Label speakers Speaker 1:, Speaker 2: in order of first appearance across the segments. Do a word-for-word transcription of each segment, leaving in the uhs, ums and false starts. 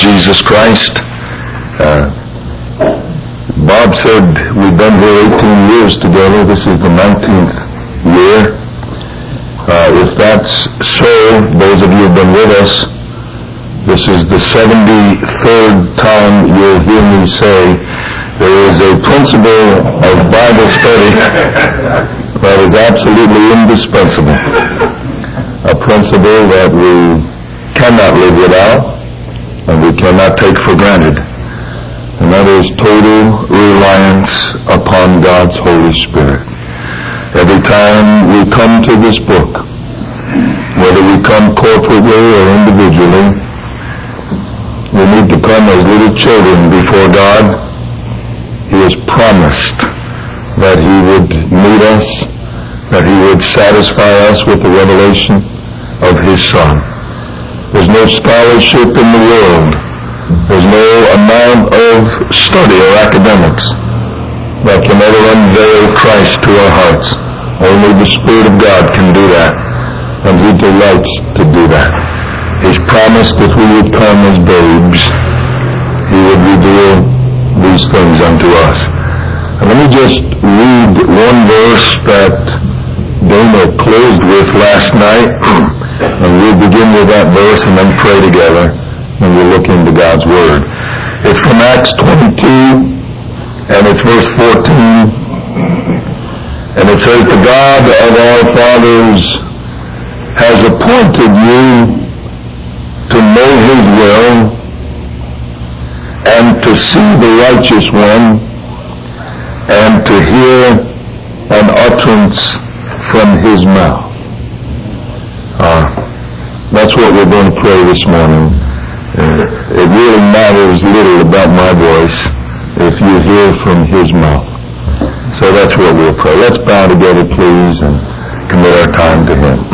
Speaker 1: Jesus Christ. Uh, Bob said we've been here eighteen years together. This is the nineteenth year. Uh, if that's so, those of you who've been with us, this is the seventy-third time you'll hear me say there is a principle of Bible study that is absolutely indispensable. A principle that we cannot live without and we cannot take for granted. And that is total reliance upon God's Holy Spirit. Every time we come to this book, whether we come corporately or individually, we need to come as little children before God. He has promised that He would meet us, that He would satisfy us with the revelation of His Son. There's no scholarship in the world, there's no amount of study or academics that can ever unveil Christ to our hearts. Only the Spirit of God can do that, and He delights to do that. He's promised if we would come as babes, He would reveal these things unto us. And let me just read one verse that Dana closed with last night, and we'll begin with that verse and then pray together, and we'll look into God's Word. It's from Acts twenty-two, and it's verse fourteen, and it says, "The God of our fathers has appointed you to know His will and to see the righteous one and to hear an utterance from His mouth." Uh, that's what we're going to pray this morning. Uh, it really matters little about my voice if you hear from His mouth. So that's what we'll pray. Let's bow together, please, and commit our time to Him.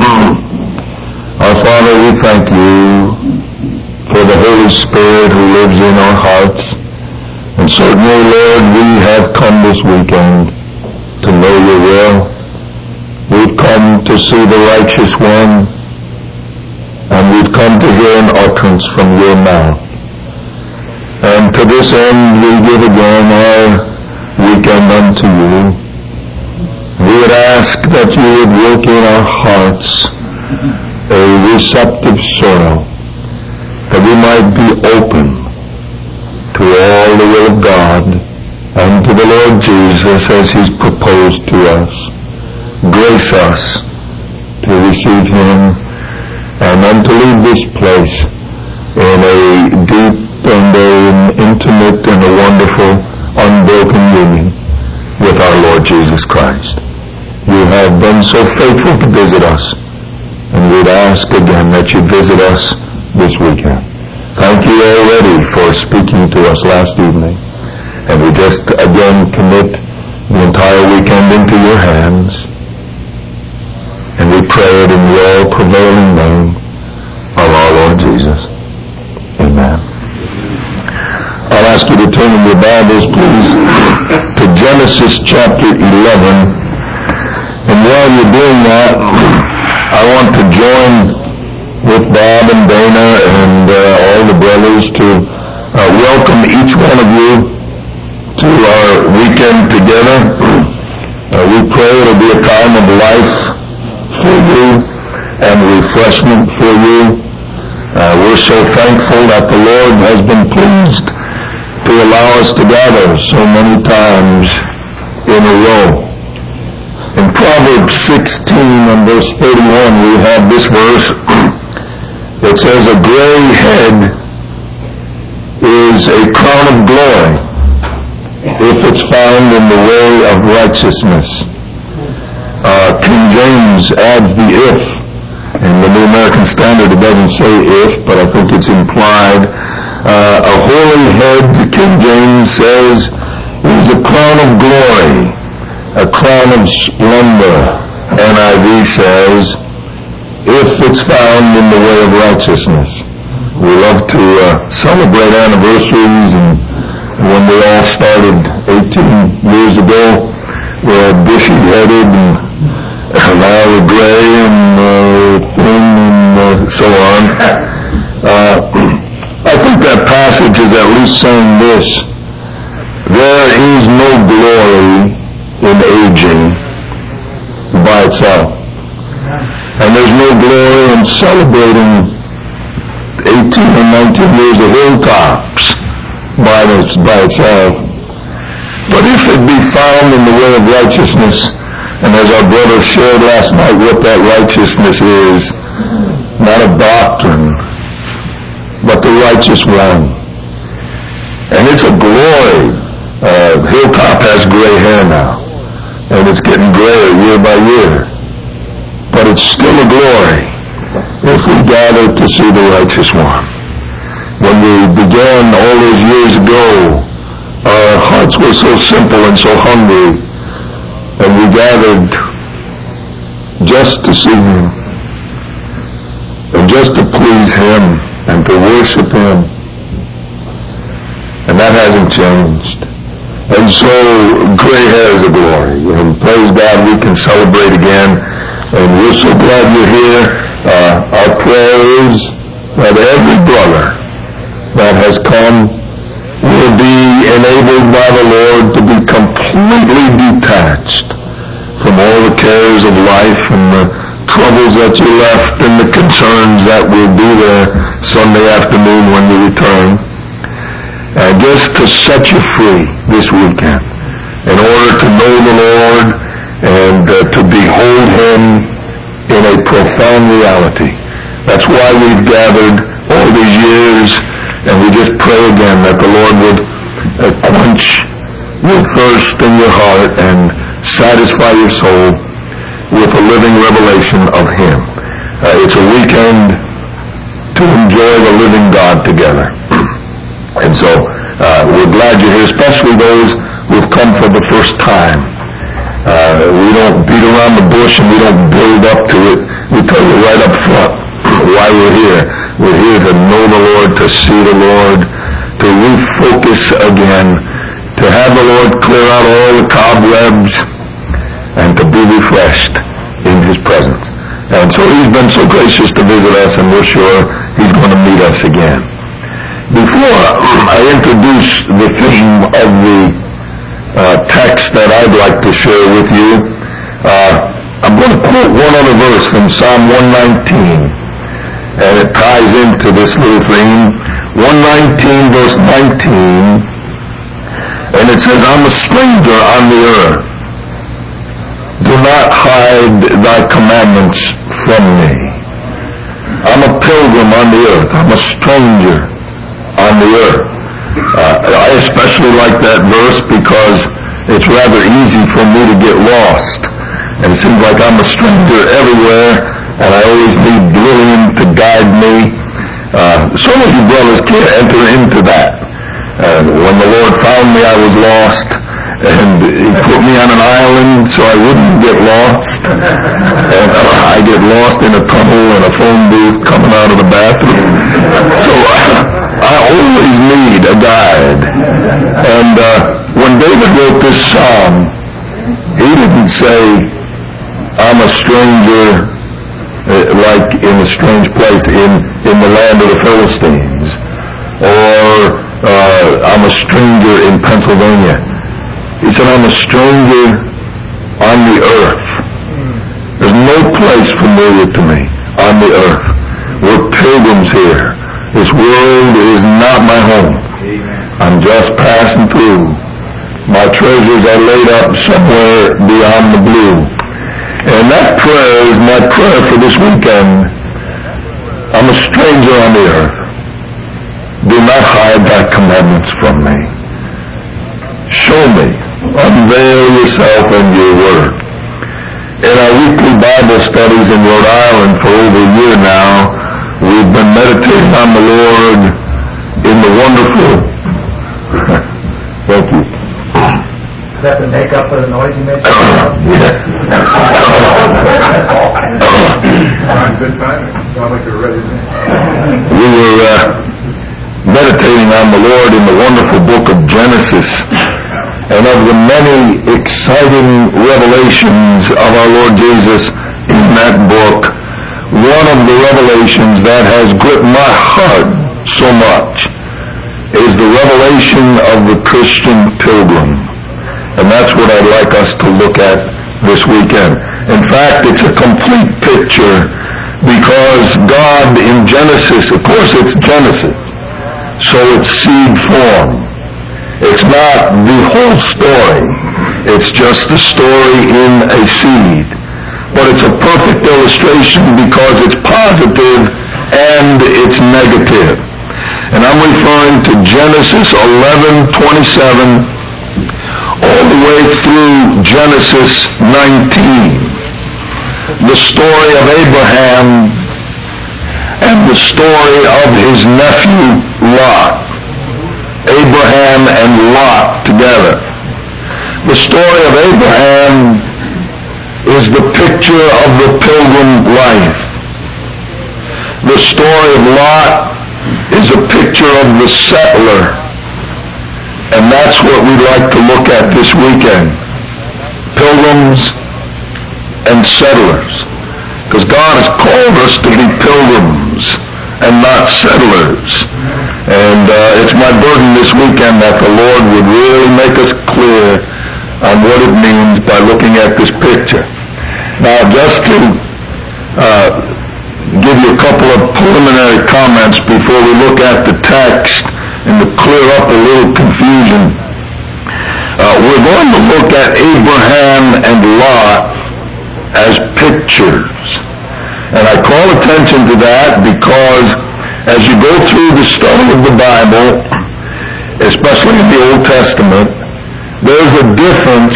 Speaker 1: Our Father, we thank You for the Holy Spirit who lives in our hearts. And certainly, Lord, we have come this weekend to know Your will. We've come to see the righteous one, and we've come to hear an utterance from Your mouth. And to this end, we give again our weekend unto You. We would ask that You would work in our hearts a receptive soil, that we might be open to all the will of God and to the Lord Jesus as He's proposed to us. Grace us to receive Him and then to leave this place in a deep and an intimate and a wonderful, unbroken union with our Lord Jesus Christ. You have been so faithful to visit us, and we'd ask again that You visit us this weekend. Thank You already for speaking to us last evening, and we just again commit the entire weekend into Your hands, and we pray it in the all-prevailing name of our Lord Jesus. Amen. I'll ask you to turn in your Bibles, please, to Genesis chapter eleven. And while you're doing that, I want to join with Bob and Dana and uh, all the brothers to uh, welcome each one of you to our weekend together. Uh, we pray it'll be a time of life for you and refreshment for you. Uh, we're so thankful that the Lord has been pleased to allow us to gather so many times in a row. In Proverbs sixteen and verse thirty-one, we have this verse. It says, "A gray head is a crown of glory if it's found in the way of righteousness." Uh, King James adds the if. In the New American Standard it doesn't say if, but I think it's implied. Uh, a holy head, King James says, is a crown of glory, a crown of splendor. N I V says, if it's found in the way of righteousness. We love to uh, celebrate anniversaries, and when we all started eighteen years ago, we were bushy-headed, and now we're gray and uh, thin and uh, so on. Uh, I think that passage is at least saying this. There is no glory in aging by itself. And there's no glory in celebrating eighteen or nineteen years of hilltops by, its, by itself. But if it be found in the way of righteousness, and as our brother shared last night what that righteousness is, not a doctrine, but the righteous one. And it's a glory. Uh, Hilltop has gray hair now, and it's getting grayer year by year. But it's still a glory if we gather to see the righteous one. When we began all those years ago, our hearts were so simple and so hungry, and we gathered just to see him, and just to please him, and to worship him. And that hasn't changed. And so gray hair is a glory, and praise God we can celebrate again. And we're so glad you're here. Uh, our prayer is that every brother that has come will be enabled by the Lord to be completely detached from all the cares of life and the troubles that you left and the concerns that will be there Sunday afternoon when you return. And just to set you free this weekend in order to know the Lord and uh, to behold him in a profound reality. That's why we've gathered all these years, and we just pray again that the Lord would uh, quench your thirst in your heart and satisfy your soul with a living revelation of him. Uh, it's a weekend to enjoy the living God together. And so uh, we're glad you're here, especially those who've come for the first time. Uh, we don't beat around the bush and we don't build up to it. We tell you right up front why we're here. We're here to know the Lord, to see the Lord, to refocus again, to have the Lord clear out all the cobwebs, and to be refreshed in his presence. And so he's been so gracious to visit us, and we're sure he's going to meet us again. Before I introduce the theme of the uh, text that I'd like to share with you, uh, I'm going to quote one other verse from Psalm one nineteen, and it ties into this little theme. one nineteen verse nineteen, and it says, I'm a stranger on the earth. Do not hide thy commandments from me. I'm a pilgrim on the earth. I'm a stranger on the earth. Uh, I especially like that verse because it's rather easy for me to get lost. And it seems like I'm a stranger everywhere, and I always need Lillian to guide me. Uh, some of you brothers can't enter into that. Uh, when the Lord found me, I was lost, and he put me on an island so I wouldn't get lost. And uh, I get lost in a tunnel and a phone booth coming out of the bathroom. So uh, I always need a guide. And uh, when David wrote this psalm, he didn't say, I'm a stranger uh, like in a strange place in, in the land of the Philistines, or uh, I'm a stranger in Pennsylvania. He said, I'm a stranger on the earth. There's no place familiar to me on the earth. We're pilgrims here. This world is not my home. I'm just passing through. My treasures are laid up somewhere beyond the blue. And that prayer is my prayer for this weekend. I'm a stranger on the earth. Do not hide thy commandments from me. Show me. Unveil yourself and your word. In our weekly Bible studies in Rhode Island for over a year now, we've been meditating on the Lord in the wonderful... Thank you.
Speaker 2: Does that to make up for the noise you made?
Speaker 1: Yeah.
Speaker 2: Good time. Sound like you're ready.
Speaker 1: We were uh, meditating on the Lord in the wonderful book of Genesis, and of the many exciting revelations of our Lord Jesus in that book. One of the revelations that has gripped my heart so much is the revelation of the Christian pilgrim. And that's what I'd like us to look at this weekend. In fact, it's a complete picture because God in Genesis, of course it's Genesis, so it's seed form. It's not the whole story. It's just the story in a seed. But it's a perfect illustration because it's positive and it's negative. And I'm referring to Genesis eleven twenty-seven all the way through Genesis nineteen. The story of Abraham and the story of his nephew Lot. Abraham and Lot together. The story of Abraham is the picture of the pilgrim life. The story of Lot is a picture of the settler. And that's what we'd like to look at this weekend. Pilgrims and settlers. Because God has called us to be pilgrims and not settlers. And uh, it's my burden this weekend that the Lord would really make us clear on what it means by looking at this picture. Now, just to uh, give you a couple of preliminary comments before we look at the text and to clear up a little confusion. Uh, we're going to look at Abraham and Lot as pictures. And I call attention to that because as you go through the study of the Bible, especially in the Old Testament, there's a difference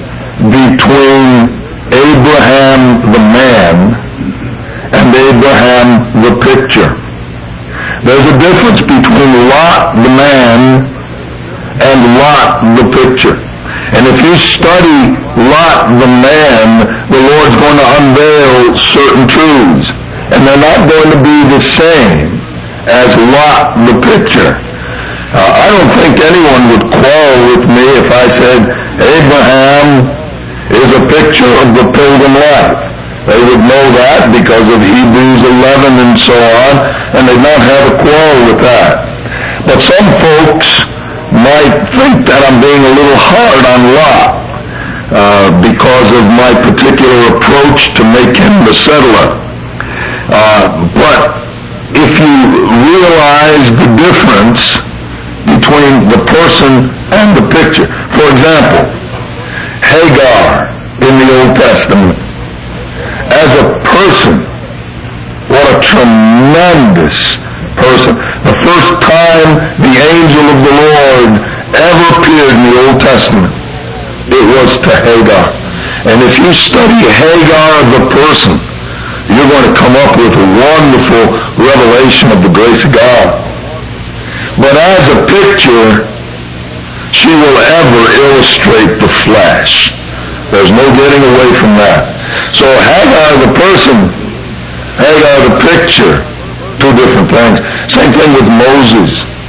Speaker 1: between Abraham the man and Abraham the picture. There's a difference between Lot the man and Lot the picture. And if you study Lot the man, the Lord's going to unveil certain truths. And they're not going to be the same as Lot the picture. Uh, I don't think anyone would quarrel with me if I said Abraham is a picture of the pilgrim life. They would know that because of Hebrews eleven and so on, and they'd not have a quarrel with that. But some folks might think that I'm being a little hard on Lot uh, because of my particular approach to make him the settler. Uh, but if you realize the difference between the person and the picture. For example, Hagar in the Old Testament. As a person, what a tremendous person. The first time the angel of the Lord ever appeared in the Old Testament, it was to Hagar. And if you study Hagar the person, you're going to come up with a wonderful revelation of the grace of God. But as a picture, she will ever illustrate the flesh. There's no getting away from that. So Hagar the person, Hagar the picture, two different things. Same thing with Moses.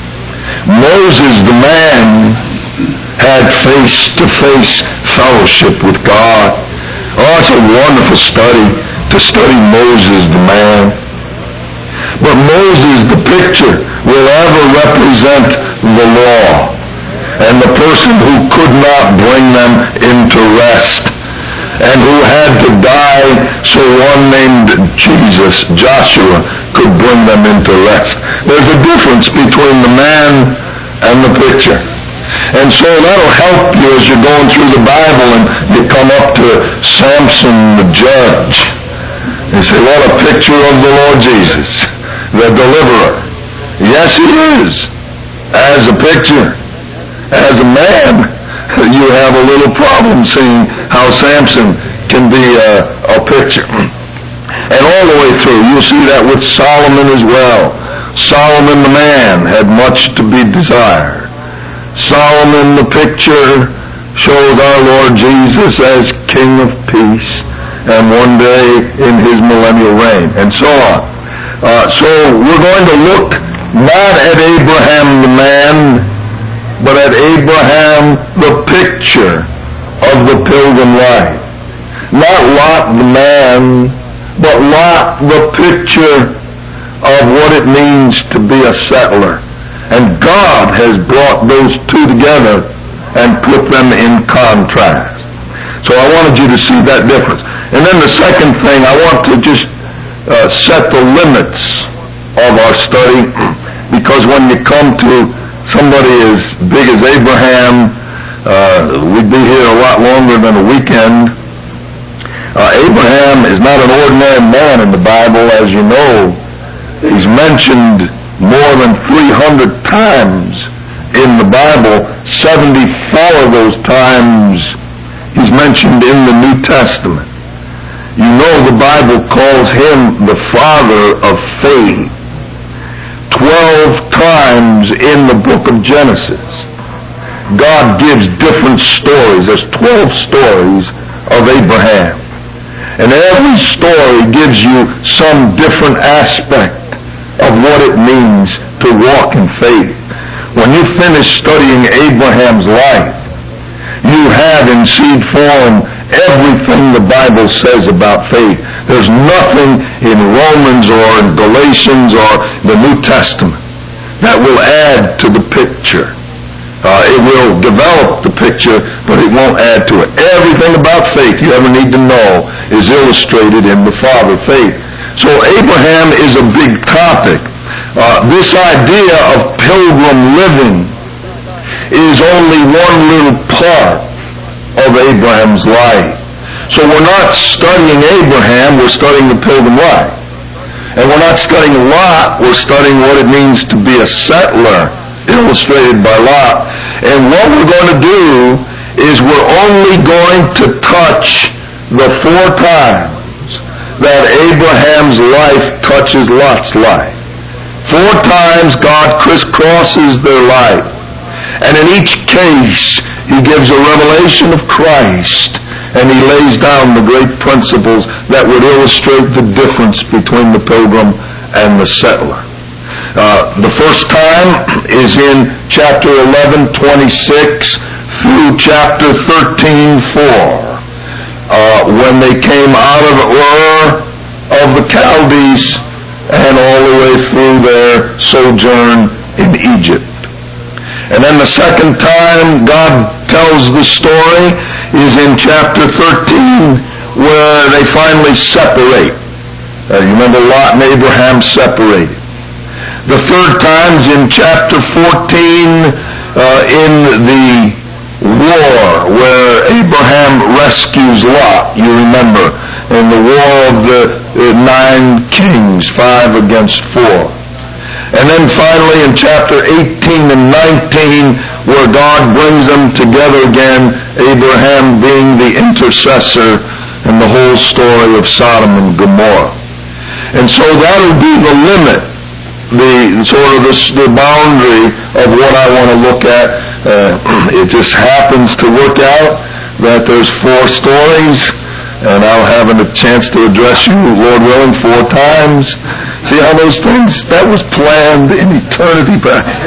Speaker 1: Moses the man had face-to-face fellowship with God. Oh, it's a wonderful study to study Moses the man. But Moses the picture will ever represent the law and the person who could not bring them into rest and who had to die so one named Jesus, Joshua, could bring them into rest. There's a difference between the man and the picture. And so that'll help you as you're going through the Bible and you come up to Samson the judge. You say, what a picture of the Lord Jesus, the deliverer. Yes, he is. As a picture. As a man, you have a little problem seeing how Samson can be a, a picture. And all the way through, you'll see that with Solomon as well. Solomon the man had much to be desired. Solomon the picture showed our Lord Jesus as King of peace and one day in his millennial reign, and so on. Uh, so we're going to look not at Abraham the man, but at Abraham the picture of the pilgrim life. Not Lot the man, but Lot the picture of what it means to be a settler. And God has brought those two together and put them in contrast. So I wanted you to see that difference. And then the second thing, I want to just uh, set the limits of our study, because when you come to somebody as big as Abraham, uh, we'd be here a lot longer than a weekend. Uh, Abraham is not an ordinary man in the Bible, as you know. He's mentioned more than three hundred times in the Bible. seventy-four of those times he's mentioned in the New Testament. You know the Bible calls him the father of faith. Twelve times in the book of Genesis, God gives different stories. There's twelve stories of Abraham. And every story gives you some different aspect of what it means to walk in faith. When you finish studying Abraham's life, you have in seed form everything the Bible says about faith. There's nothing in Romans or in Galatians or the New Testament that will add to the picture. Uh, it will develop the picture, but it won't add to it. Everything about faith you ever need to know is illustrated in the Father faith. So Abraham is a big topic. Uh, this idea of pilgrim living is only one little part of Abraham's life. So we're not studying Abraham, we're studying the pilgrim life. And we're not studying Lot, we're studying what it means to be a settler, illustrated by Lot. And what we're going to do is we're only going to touch the four times that Abraham's life touches Lot's life. Four times God crisscrosses their life. And in each case, he gives a revelation of Christ, and he lays down the great principles that would illustrate the difference between the pilgrim and the settler. Uh, the first time is in chapter eleven twenty-six through chapter thirteen four, uh, when they came out of Ur of the Chaldees and all the way through their sojourn in Egypt. And then the second time God tells the story is in chapter thirteen, where they finally separate. Uh, you remember Lot and Abraham separated. The third time's in chapter fourteen, uh, in the war where Abraham rescues Lot, you remember, in the war of the uh, nine kings, five against four. And then finally in chapter eighteen and nineteen, where God brings them together again, Abraham being the intercessor, and the whole story of Sodom and Gomorrah. And so that'll be the limit, the sort of the, the boundary of what I want to look at. Uh, it just happens to work out that there's four stories, and I'll have a chance to address you, Lord willing, four times. See how those things, that was planned in eternity past.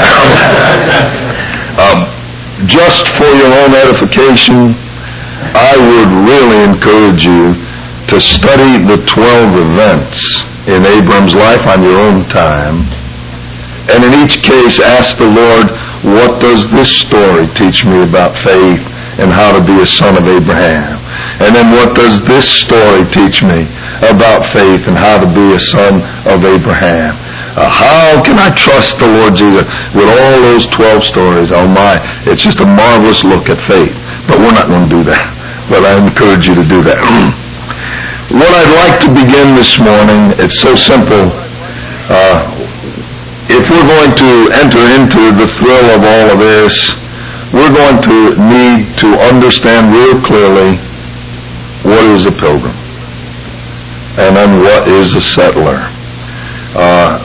Speaker 1: um, just for your own edification, I would really encourage you to study the twelve events in Abram's life on your own time, and in each case ask the Lord, what does this story teach me about faith and how to be a son of Abraham? And then what does this story teach me about faith and how to be a son of Abraham? Uh, how can I trust the Lord Jesus with all those twelve stories? Oh my, it's just a marvelous look at faith. But we're not going to do that. But I encourage you to do that. What I'd like to begin this morning, it's so simple. Uh, if we're going to enter into the thrill of all of this, we're going to need to understand real clearly what is a pilgrim and then what is a settler. Uh,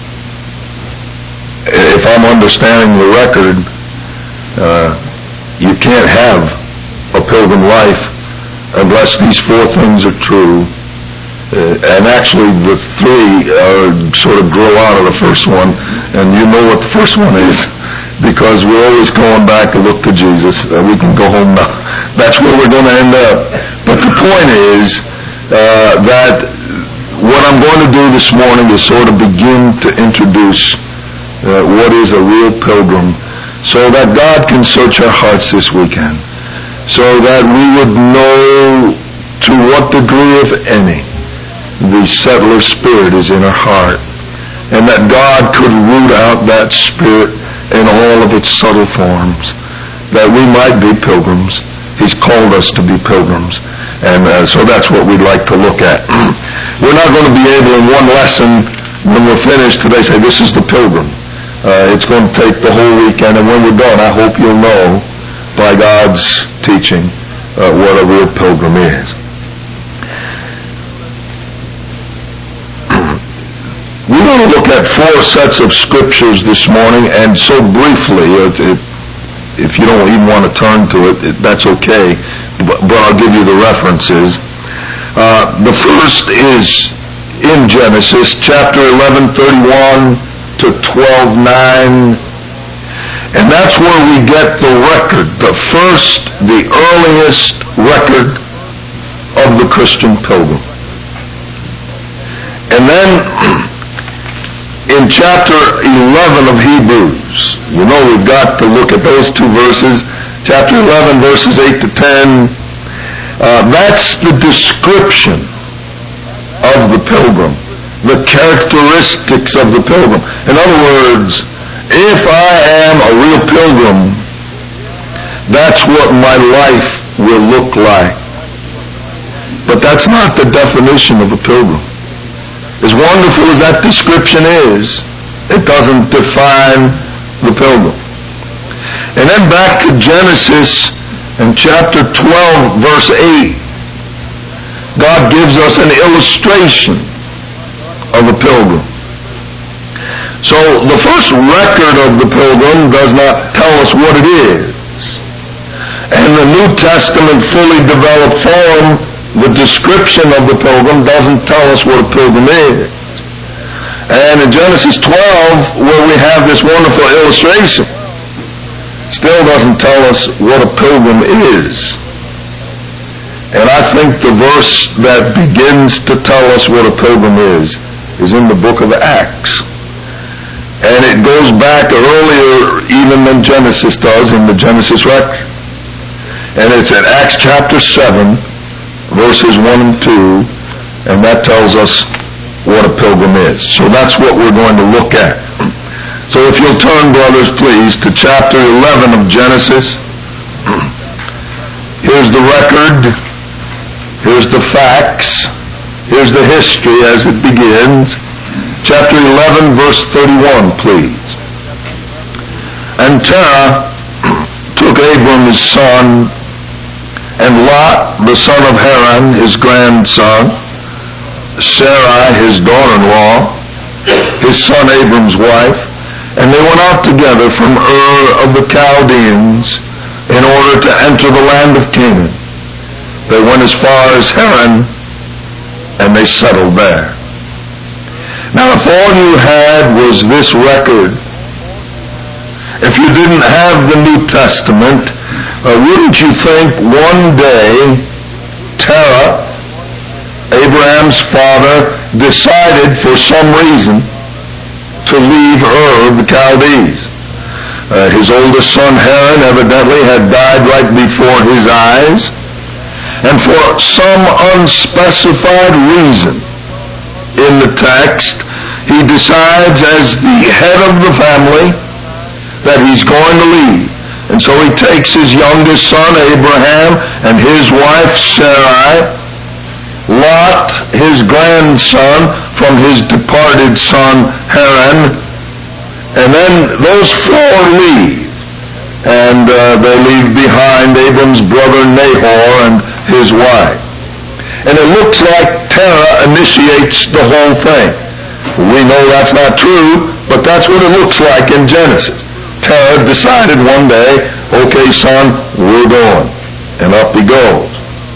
Speaker 1: if I'm understanding the record, uh, you can't have a pilgrim life unless these four things are true. Uh, and actually the three are sort of grow out of the first one, and you know what the first one is, because we're always going back to look to Jesus. Uh, we can go home now. That's where we're going to end up. But the point is uh, that what I'm going to do this morning is sort of begin to introduce uh, what is a real pilgrim, so that God can search our hearts this weekend, so that we would know to what degree, if any, the settler spirit is in our heart, and that God could root out that spirit in all of its subtle forms, that we might be pilgrims. He's called us to be pilgrims. And uh, so that's what we'd like to look at. We're not going to be able in one lesson, when we're finished today, say this is the pilgrim. Uh, it's going to take the whole weekend, and when we're done, I hope you'll know by God's teaching uh, what a real pilgrim is. We're going to look at four sets of scriptures this morning, and so briefly, it, it, if you don't even want to turn to it, it that's okay, but, but I'll give you the references. Uh, the first is in Genesis, chapter eleven, thirty-one to twelve, nine, and that's where we get the record, the first, the earliest record of the Christian pilgrim. And then in chapter eleven of Hebrews, you know we've got to look at those two verses, chapter eleven, verses eight to ten, uh, that's the description of the pilgrim, the characteristics of the pilgrim. In other words, if I am a real pilgrim, that's what my life will look like. But that's not the definition of a pilgrim. As wonderful as that description is, it doesn't define the pilgrim. And then back to Genesis and chapter twelve, verse eight, God gives us an illustration of a pilgrim. So the first record of the pilgrim does not tell us what it is. And the New Testament fully developed form, the description of the pilgrim doesn't tell us what a pilgrim is. And in Genesis twelve, where we have this wonderful illustration, still doesn't tell us what a pilgrim is. And I think the verse that begins to tell us what a pilgrim is is in the book of Acts. And it goes back earlier even than Genesis does in the Genesis record. And it's in Acts chapter seven, verses one and two, and that tells us what a pilgrim is. So that's what we're going to look at. So if you'll turn, brothers, please, to chapter eleven of Genesis. Here's the record. Here's the facts. Here's the history as it begins. Chapter eleven, verse thirty-one, please. And Terah took Abram his son, and Lot, the son of Haran, his grandson, Sarai, his daughter-in-law, his son Abram's wife, and they went out together from Ur of the Chaldeans in order to enter the land of Canaan. They went as far as Haran, and they settled there. Now, if all you had was this record, if you didn't have the New Testament, Uh, wouldn't you think one day Terah, Abraham's father, decided for some reason to leave Ur of the Chaldees? Uh, his oldest son Haran evidently had died right before his eyes, and for some unspecified reason in the text, he decides as the head of the family that he's going to leave. And so he takes his youngest son, Abraham, and his wife, Sarai, Lot, his grandson, from his departed son, Haran, and then those four leave. And uh, they leave behind Abram's brother Nahor and his wife. And it looks like Terah initiates the whole thing. We know that's not true, but that's what it looks like in Genesis. Terah decided one day, okay, son, we're going. And up he goes.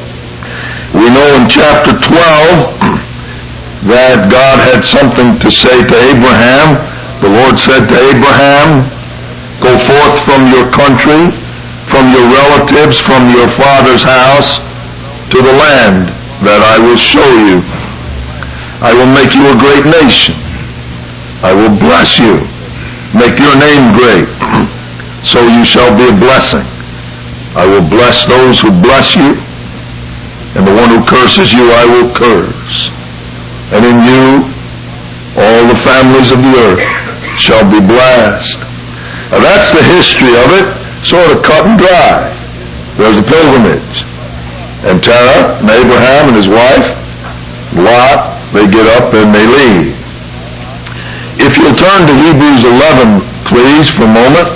Speaker 1: We know in chapter twelve that God had something to say to Abraham. The Lord said to Abraham, go forth from your country, from your relatives, from your father's house, to the land that I will show you. I will make you a great nation. I will bless you, make your name great, so you shall be a blessing. I will bless those who bless you, and the one who curses you I will curse. And in you all the families of the earth shall be blessed. Now that's the history of it, sort of cut and dry. There's a pilgrimage. And Terah and Abraham and his wife, Lot, they get up and they leave. If you'll turn to Hebrews eleven, please, for a moment.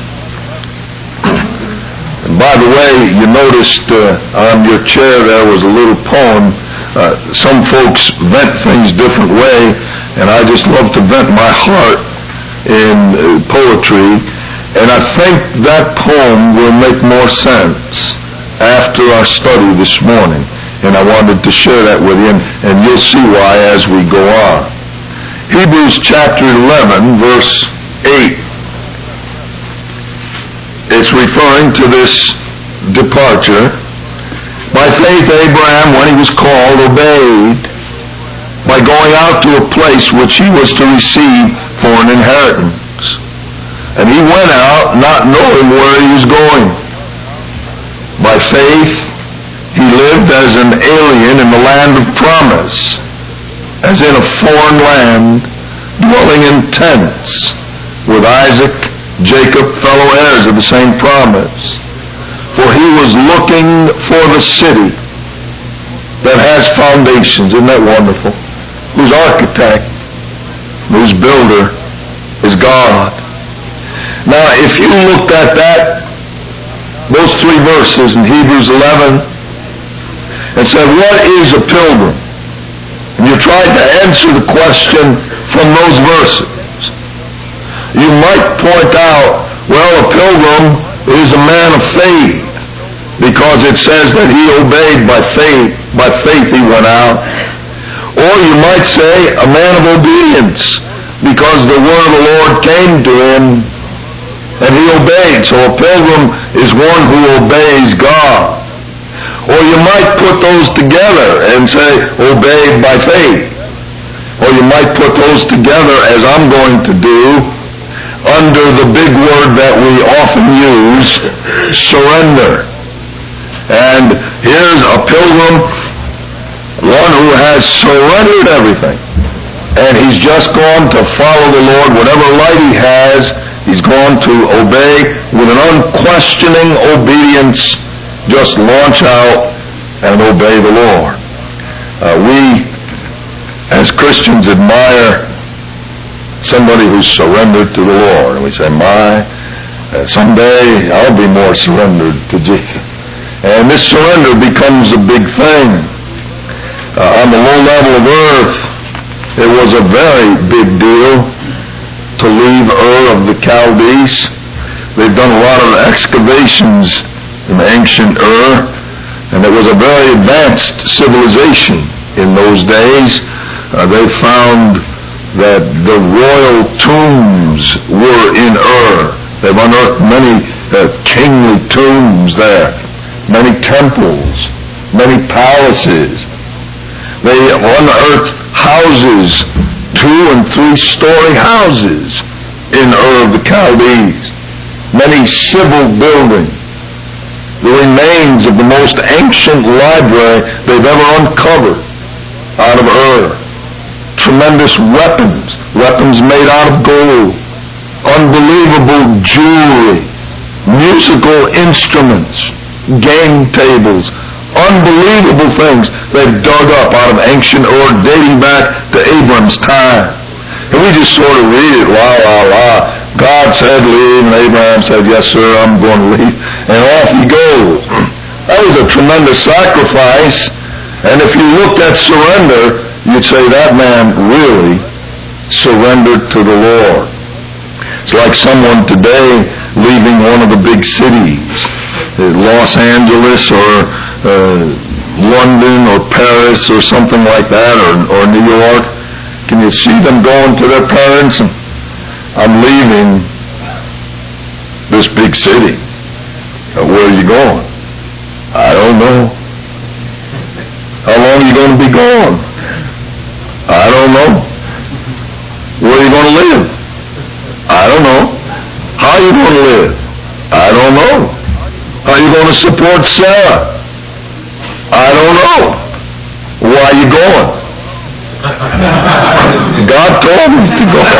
Speaker 1: And by the way, you noticed uh, on your chair there was a little poem. Uh, some folks vent things different way, and I just love to vent my heart in uh, poetry. And I think that poem will make more sense after our study this morning. And I wanted to share that with you, and, and you'll see why as we go on. Hebrews chapter eleven, verse eight. It's referring to this departure. By faith Abraham, when he was called, obeyed by going out to a place which he was to receive for an inheritance. And he went out not knowing where he was going. By faith he lived as an alien in the land of promise, as in a foreign land, dwelling in tents with Isaac, Jacob, fellow heirs of the same promise. For he was looking for the city that has foundations. Isn't that wonderful? Whose architect, whose builder is God. Now, if you looked at that, those three verses in Hebrews eleven, and said, what is a pilgrim? And you tried to answer the question from those verses, you might point out, well, a pilgrim is a man of faith, because it says that he obeyed by faith. By faith he went out. Or you might say a man of obedience, because the word of the Lord came to him and he obeyed. So a pilgrim is one who obeys God. Or you might put those together and say obeyed by faith. Or you might put those together, as I'm going to do, under the big word that we often use, surrender. And here's a pilgrim, one who has surrendered everything. And he's just gone to follow the Lord. Whatever light he has, he's gone to obey with an unquestioning obedience. Just launch out and obey the Lord. Uh, we, as Christians, admire somebody who's surrendered to the Lord. And we say, my, uh, someday I'll be more surrendered to Jesus. And this surrender becomes a big thing. Uh, on the low level of earth, it was a very big deal to leave Ur of the Chaldees. They've done a lot of excavations in ancient Ur, and it was a very advanced civilization in those days. Uh, they found that the royal tombs were in Ur. They've unearthed many uh, kingly tombs there, many temples, many palaces. They unearthed houses, two and three story houses in Ur of the Chaldees, many civil buildings, the remains of the most ancient library they've ever uncovered out of Ur, tremendous weapons, weapons made out of gold, unbelievable jewelry, musical instruments, game tables, unbelievable things they've dug up out of ancient Ur dating back to Abram's time. And we just sort of read it, la, la, la. God said leave, and Abraham said, yes, sir, I'm going to leave. And off he goes. That was a tremendous sacrifice. And if you looked at surrender, you'd say that man really surrendered to the Lord. It's like someone today leaving one of the big cities, Los Angeles or uh, London or Paris or something like that, or, or New York. Can you see them going to their parents? And I'm leaving this big city. Uh, where are you going? I don't know. How long are you going to be gone? I don't know. Where are you going to live? I don't know. How are you going to live? I don't know. How are you going to support Sarah? I don't know. Why are you going? God told me to go.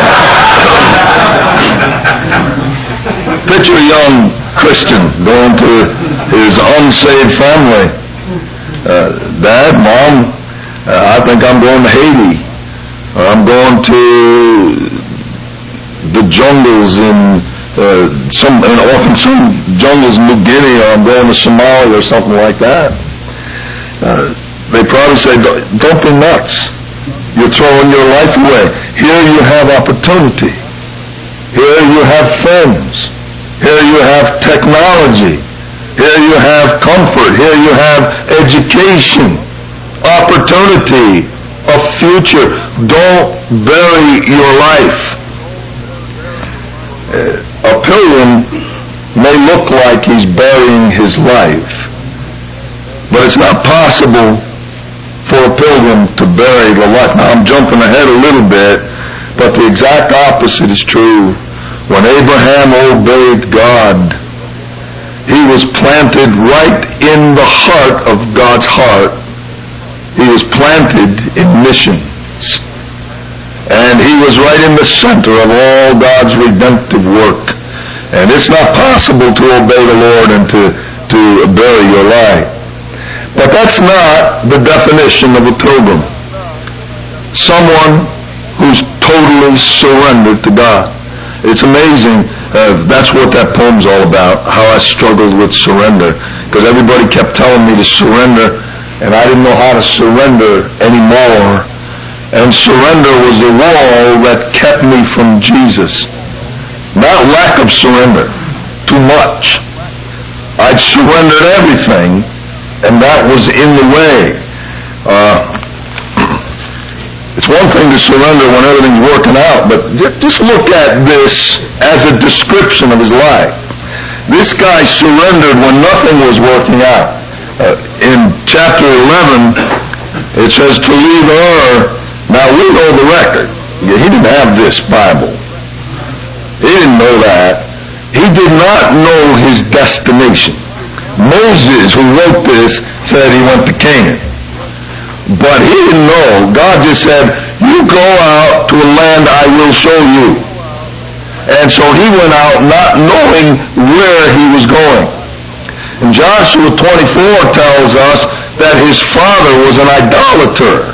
Speaker 1: Picture a young Christian going to his unsaved family. Uh, Dad, Mom, uh, I think I'm going to Haiti. I'm going to the jungles in uh, some, and often some jungles in New Guinea, or I'm going to Somalia or something like that. Uh, they probably say, don't, don't be nuts. You're throwing your life away. Here you have opportunity. Here you have friends. Here you have technology. Here you have comfort. Here you have education, opportunity, a future. Don't bury your life. Uh, a pilgrim may look like he's burying his life, but it's not possible for a pilgrim to bury the life. Now, I'm jumping ahead a little bit, but the exact opposite is true. When Abraham obeyed God, he was planted right in the heart of God's heart. He was planted in missions. And he was right in the center of all God's redemptive work. And it's not possible to obey the Lord and to, to bury your life. But that's not the definition of a pilgrim. Someone who's totally surrendered to God. It's amazing. Uh, that's what that poem's all about, how I struggled with surrender. Because everybody kept telling me to surrender, and I didn't know how to surrender anymore. And surrender was the wall that kept me from Jesus. Not lack of surrender. Too much. I'd surrendered everything, and that was in the way. Uh, it's one thing to surrender when everything's working out, but just look at this as a description of his life. This guy surrendered when nothing was working out. Uh, in chapter eleven, it says to leave Ur. Now we know the record. He didn't have this Bible. He didn't know that. He did not know his destination. Moses, who wrote this, said he went to Canaan. But he didn't know. God just said, you go out to a land I will show you. And so he went out not knowing where he was going. And Joshua twenty-four tells us that his father was an idolater.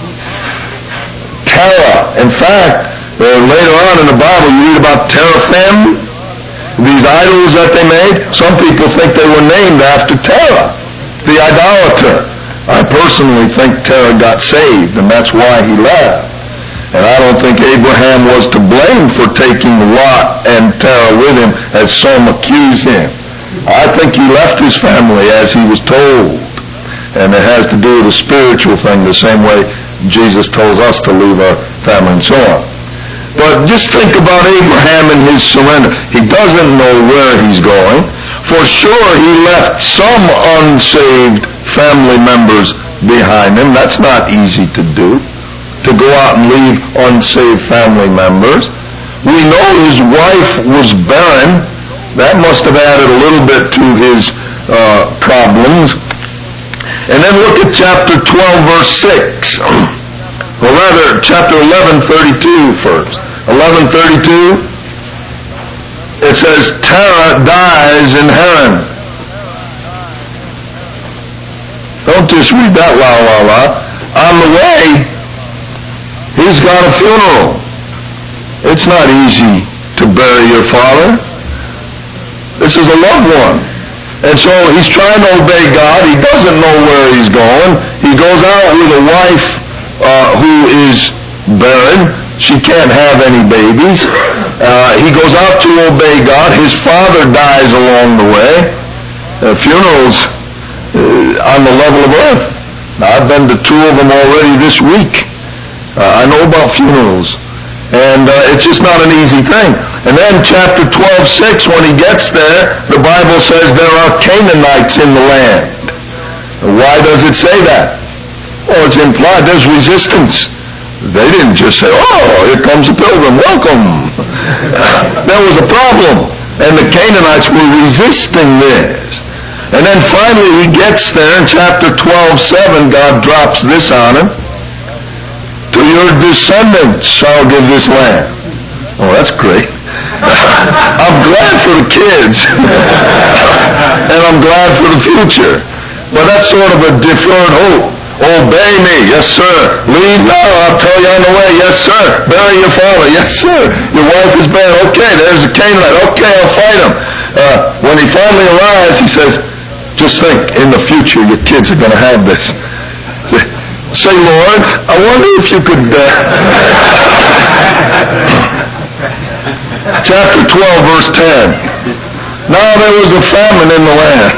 Speaker 1: Terah. In fact, uh, later on in the Bible you read about teraphim, these idols that they made. Some people think they were named after Terah, the idolater. I personally think Terah got saved, and that's why he left. And I don't think Abraham was to blame for taking Lot and Terah with him, as some accuse him. I think he left his family as he was told. And it has to do with a spiritual thing, the same way Jesus tells us to leave our family and so on. But just think about Abraham and his surrender. He doesn't know where he's going. For sure he left some unsaved family members behind him. That's not easy to do, to go out and leave unsaved family members. We know his wife was barren. That must have added a little bit to his uh, problems. And then look at chapter twelve, verse six. Or rather, chapter eleven, thirty-two first. eleven thirty-two, it says, Terah dies in Haran. Don't just read that la la la. On the way, he's got a funeral. It's not easy to bury your father. This is a loved one. And so he's trying to obey God. He doesn't know where he's going. He goes out with a wife uh, who is barren. She can't have any babies. Uh, he goes out to obey God. His father dies along the way. Uh, funerals uh, on the level of earth. Now, I've been to two of them already this week. Uh, I know about funerals. And uh, it's just not an easy thing. And then chapter twelve, six, when he gets there, the Bible says there are Canaanites in the land. Why does it say that? Well, it's implied there's resistance. They didn't just say, oh, here comes a pilgrim, welcome. There was a problem, and the Canaanites were resisting this. And then finally he gets there in chapter twelve, seven, God drops this on him. To your descendants I'll give this land. Oh, that's great. I'm glad for the kids. And I'm glad for the future. But that's sort of a deferred hope. Obey me, yes sir. Leave now, I'll tell you on the way, yes sir. Bury your father, yes sir. Your wife is bad, okay, there's a Canaanite, okay, I'll fight him. Uh, when he finally arrives, he says, just think, in the future your kids are going to have this. Say, Lord, I wonder if you could... Uh... Chapter twelve, verse ten. Now there was a famine in the land.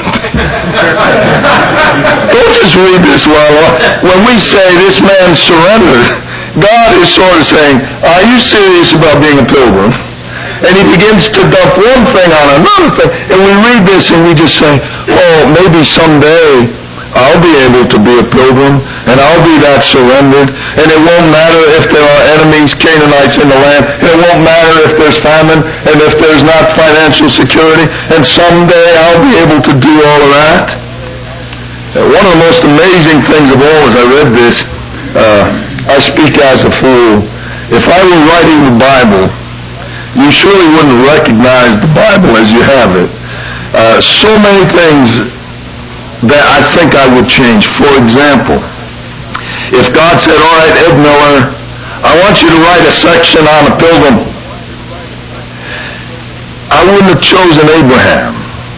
Speaker 1: Don't just read this, Lala. When we say this man surrendered, God is sort of saying, are you serious about being a pilgrim? And he begins to dump one thing on another thing. And we read this and we just say, oh, maybe someday I'll be able to be a pilgrim and I'll be that surrendered. And it won't matter if there are enemies, Canaanites in the land. And it won't matter if there's famine and if there's not financial security. And someday I'll be able to do all of that. One of the most amazing things of all as I read this, uh, I speak as a fool. If I were writing the Bible, you surely wouldn't recognize the Bible as you have it. Uh, so many things that I think I would change. For example, if God said, all right, Ed Miller, I want you to write a section on a pilgrim, I wouldn't have chosen Abraham.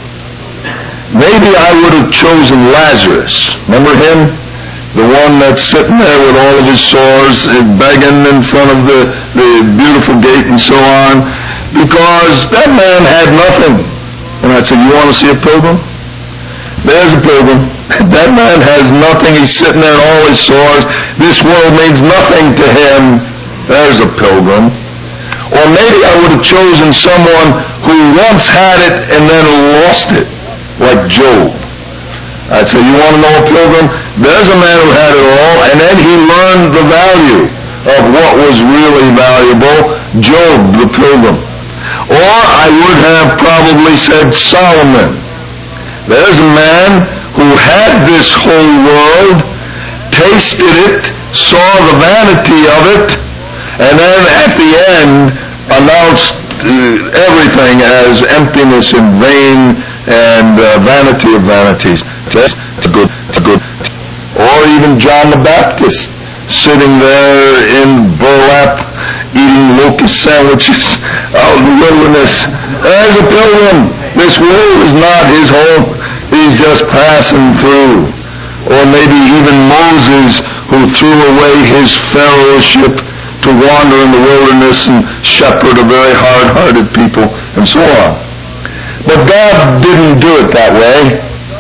Speaker 1: Maybe I would have chosen Lazarus. Remember him? The one that's sitting there with all of his sores, begging in front of the, the beautiful gate and so on, because that man had nothing. And I said, you want to see a pilgrim? There's a pilgrim. That man has nothing. He's sitting there in all his sores. This world means nothing to him. There's a pilgrim. Or maybe I would have chosen someone who once had it and then lost it, like Job. I'd say, you want to know a pilgrim? There's a man who had it all, and then he learned the value of what was really valuable, Job, the pilgrim. Or I would have probably said Solomon. There's a man who had this whole world, tasted it, saw the vanity of it, and then at the end announced uh, everything as emptiness and vain and uh, vanity of vanities. That's a good, that's a good. Or even John the Baptist, sitting there in burlap, eating locust sandwiches out in the wilderness. There's a pilgrim. This world is not his home. He's just passing through. Or maybe even Moses, who threw away his pharaohship to wander in the wilderness and shepherd a very hard-hearted people, and so on. But God didn't do it that way.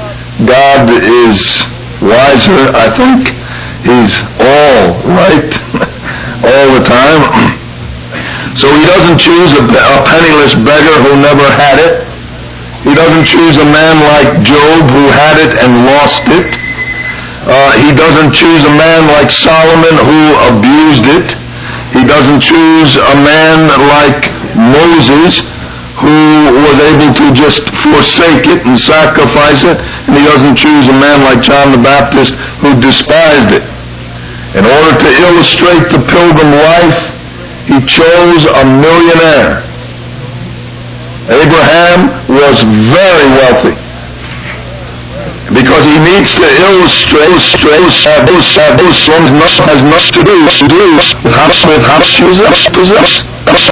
Speaker 1: God is wiser, I think. He's all right all the time. So he doesn't choose a, a penniless beggar who never had it. He doesn't choose a man like Job who had it and lost it. Uh, he doesn't choose a man like Solomon who abused it. He doesn't choose a man like Moses who was able to just forsake it and sacrifice it. And he doesn't choose a man like John the Baptist who despised it. In order to illustrate the pilgrim life, he chose a millionaire. Abraham was very wealthy because he needs to illustrate that those sons has nothing to do with how with how she was possessed.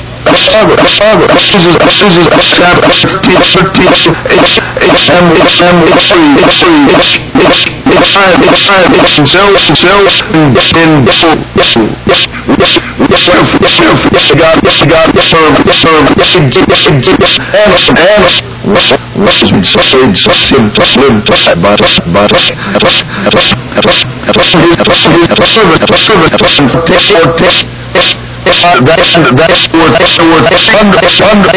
Speaker 1: That's that's what that's what that's under under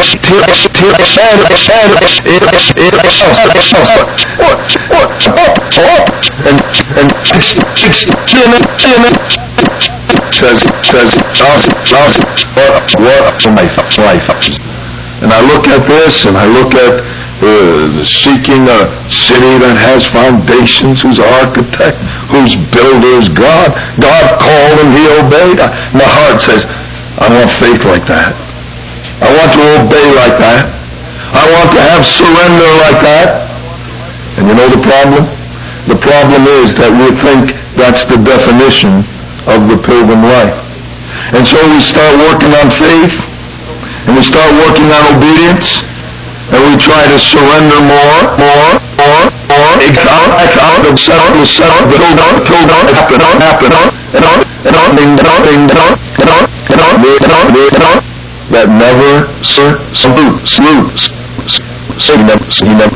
Speaker 1: and and says, says, what, what life, life. And I look at this, and I look at uh, seeking a city that has foundations, whose architect, whose builder is God. God called and he obeyed. My heart says, I want faith like that. I want to obey like that. I want to have surrender like that. And you know the problem? The problem is that we think that's the definition of the pilgrim life. And so we start working on faith, and we start working on obedience, and we try to surrender more, more, more, more. Exact, exact, the settle, the settle, the pilgrim, pilgrim, happen, happen, and on, and on, ding, dong, ding, dong, and on, and on, and on, and on. That never, sir, salute, salute, salute, salute,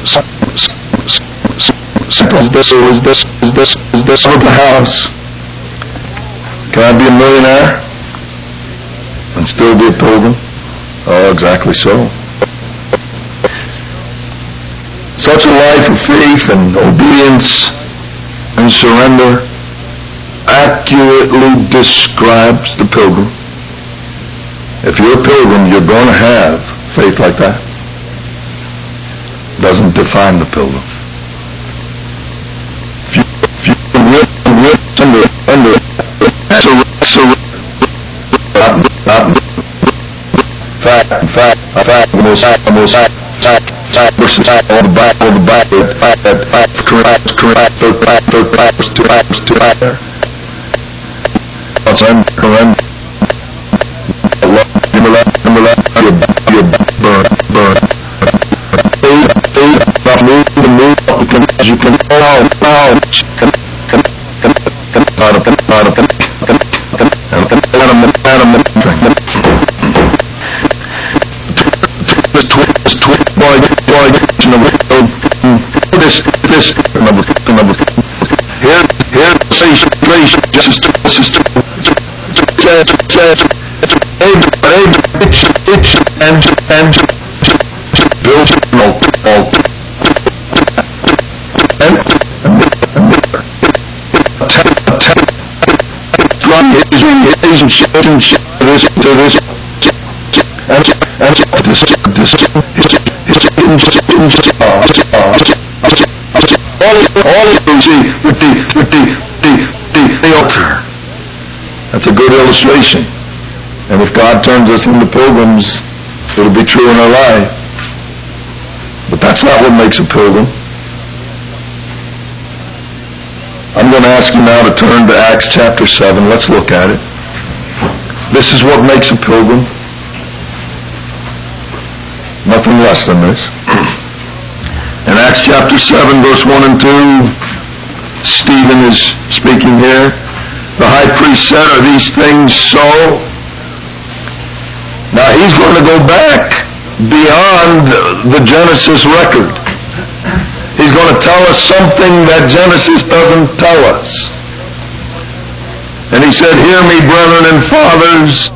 Speaker 1: is this, is this, is this, is this of the house? Can I be a millionaire and still be a pilgrim? Oh, exactly so. Such a life of faith and obedience and surrender accurately describes the pilgrim. If you're a pilgrim, you're going to have faith like that. Doesn't define the pilgrim. If you, if you live, live under, under, surrender, not, fact, fact, fact, most, most, fact, fact, versus all the back, all the back, correct, correct, correct, third, third, third, two, two, two, surrender, surrender. You can now, now, this, this, here, here, place, place, sister, sister, and, and, build, all, and shit and shit to this to this and and this all all you see with the with the the the, the altar. That's a good illustration. And if God turns us into pilgrims, it'll be true in our life. But that's not what makes a pilgrim. I'm going to ask you now to turn to Acts chapter seven. Let's look at it. This is what makes a pilgrim. Nothing less than this. In Acts chapter seven, verse one and two, Stephen is speaking here. The high priest said, are these things so? Now he's going to go back beyond the Genesis record. He's going to tell us something that Genesis doesn't tell us. And he said, hear me, brethren and fathers.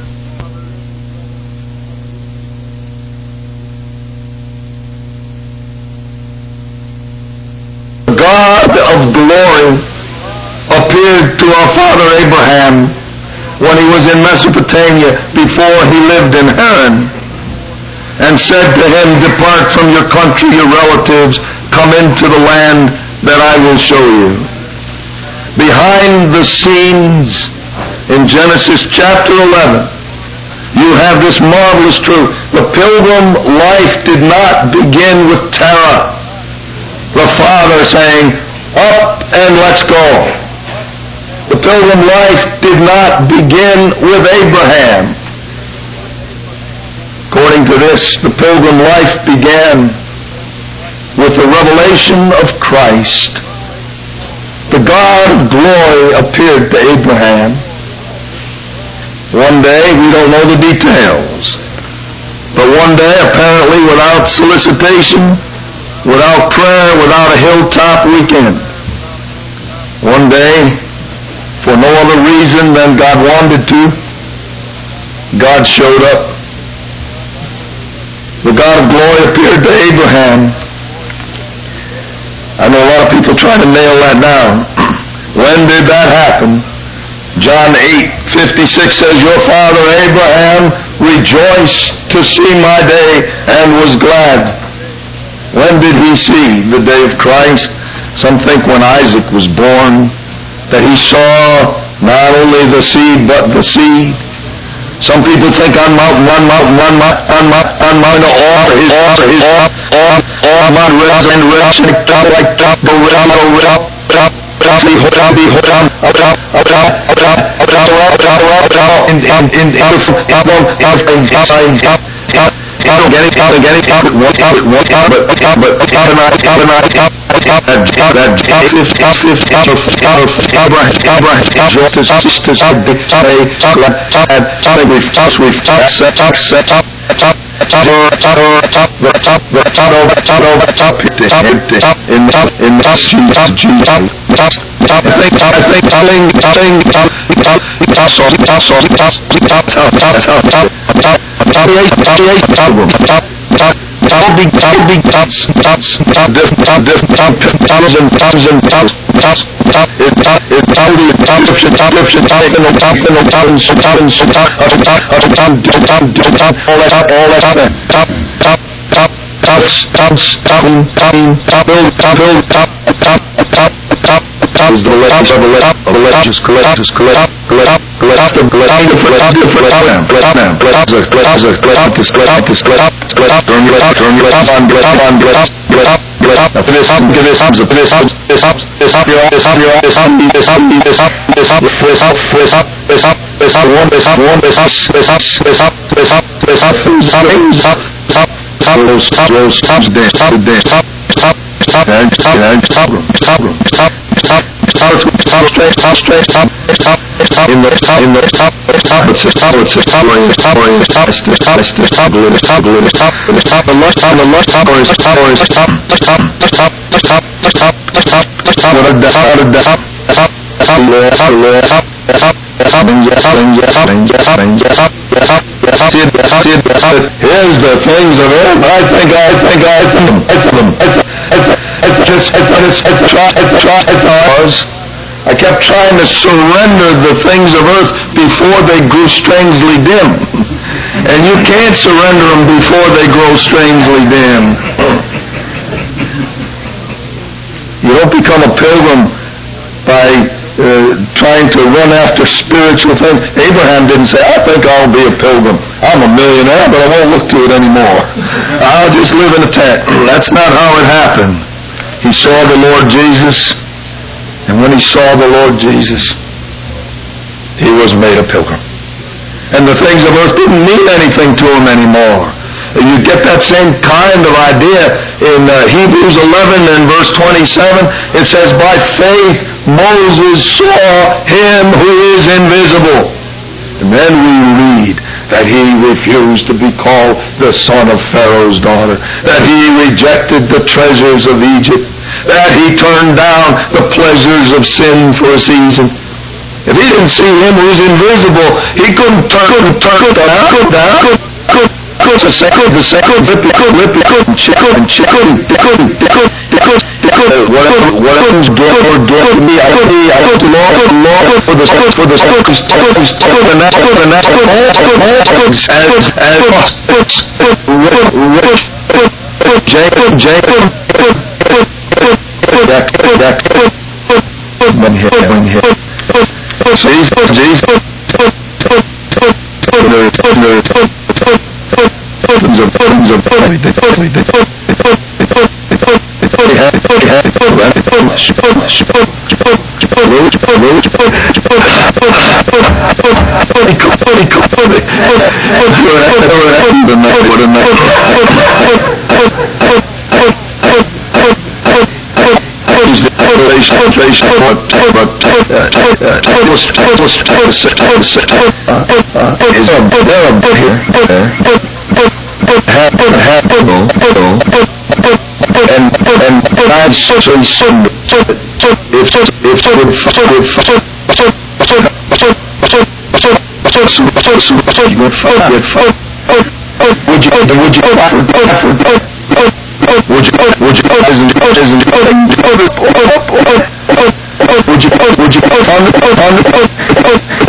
Speaker 1: The God of glory appeared to our father Abraham when he was in Mesopotamia before he lived in Haran, and said to him, depart from your country, your relatives, come into the land that I will show you. Behind the scenes in Genesis chapter eleven, you have this marvelous truth. The pilgrim life did not begin with Terah, the father saying, up and let's go. The pilgrim life did not begin with Abraham. According to this, the pilgrim life began with the revelation of Christ. The God of glory appeared to Abraham. One day, we don't know the details, but one day, apparently without solicitation, without prayer, without a hilltop weekend, one day, for no other reason than God wanted to, God showed up. The God of glory appeared to Abraham. I know a lot of people trying to nail that down. When did that happen? John eight fifty-six says, your father Abraham rejoiced to see my day and was glad. When did he see the day of Christ? Some think when Isaac was born, that he saw not only the seed, but the seed. Some people think on Mount, on Mount, on Mount, on Mount, on Mount, or his, or his, or, or Mount Res and Res, and top like top, go round, go round, top, top, be hold on, be hold on, up, up, up, up, up, up, up, up, up, up, in, in, in, in, out of, out of, out of, out of, I don't get it, I don't get it, I don't get it, but, but, but, and I, and I, that, that, fifty, fifty, out of, out of, Abraham, Abraham, to, to, to, say, glad, and, I think we've, we've, set, set, set, top, top, top, top, top, the top, the top, over, top, over, top, in, in, Jesus, Jesus, top, top, I think, I think, I think, I think, top, top, top, so, top, so, top, top, top, top, top, top, top, top, eight, top, eight, top, top, top, top, big, top, big, tops, tops, top, diff, top, diff, top, thousand, thousand, top, top, top, is top, is top, the top, option, top, option, top, no, top, no, top, and so, top, and so, top, up, top, up, top, top, top, top, all that, top, all that, top, top, top, tops, tops, top, top, top, build, top, build, top, top, top, top, top, is the legends of the legends, of the legends, collect, just collect, collect, collect, collect, different, different, collect, collect, collect, collect, collect, collect, this, collect, this, collect, collect, turn your left, turn your left, on, get up, on, get up, get up, get up, now for this, give this, up, this, up, this, up, this, up, your, this, up, your, this, up, this, up, this, up, this, up, this, up, this, up, this, up, this, up, one, this, up, one, this, up, this, up, this, up, this, up, this, up, this, up, this, up, this, up, stop, those, stop, those, stop, dance, stop, dance, stop, stop, stop, and stop, and stop, stop, stop, stop, stop, stop, straight, stop, straight, stop, stop, stop, in the, stop, in the, stop, stop, it's a stop, it's a stop, it's a stop, it's a stop, it's a stop, it's a stop, it's a stop, it's a stop, it's a stop, the left, stop, the left, stop, or it's a stop, or it's a stop, stop, stop, stop, stop, stop, stop, what a death, what a death, stop, stop, stop, stop, stop, stop, and yes, and yes, and yes, and yes, yes, yes, see it, yes, see it, yes, here's the things of it, I think, I think, I think, I think, I think, I just, I just, I tried, I tried, I was, I kept trying to surrender the things of earth before they grew strangely dim. And you can't surrender them before they grow strangely dim. You don't become a pilgrim by uh, trying to run after spiritual things. Abraham didn't say, I think I'll be a pilgrim. I'm a millionaire, but I won't look to it anymore. I'll just live in a tent. That's not how it happened. He saw the Lord Jesus, and when he saw the Lord Jesus, he was made a pilgrim. And the things of earth didn't mean anything to him anymore. You get that same kind of idea in uh, Hebrews eleven and verse twenty-seven. It says, by faith Moses saw him who is invisible. And then we read that he refused to be called the son of Pharaoh's daughter, that he rejected the treasures of Egypt, that he turned down the pleasures of sin for a season. If he didn't see him who is invisible, he couldn't turn, couldn't turn down, couldn't down, couldn't, couldn't say, couldn't say, couldn't lip, couldn't lip, couldn't check, couldn't check, couldn't, couldn't, couldn't, couldn't, whatever, whatever's given or given me, I could be, I could, Lord, Lord, for the, for the, for the, for the, and that, and that, as, as, Jacob, Jacob, that, that, when he, when he, Jesus, Jesus, and and God says if if would you would you would you would you isn't isn't would you would you on the on the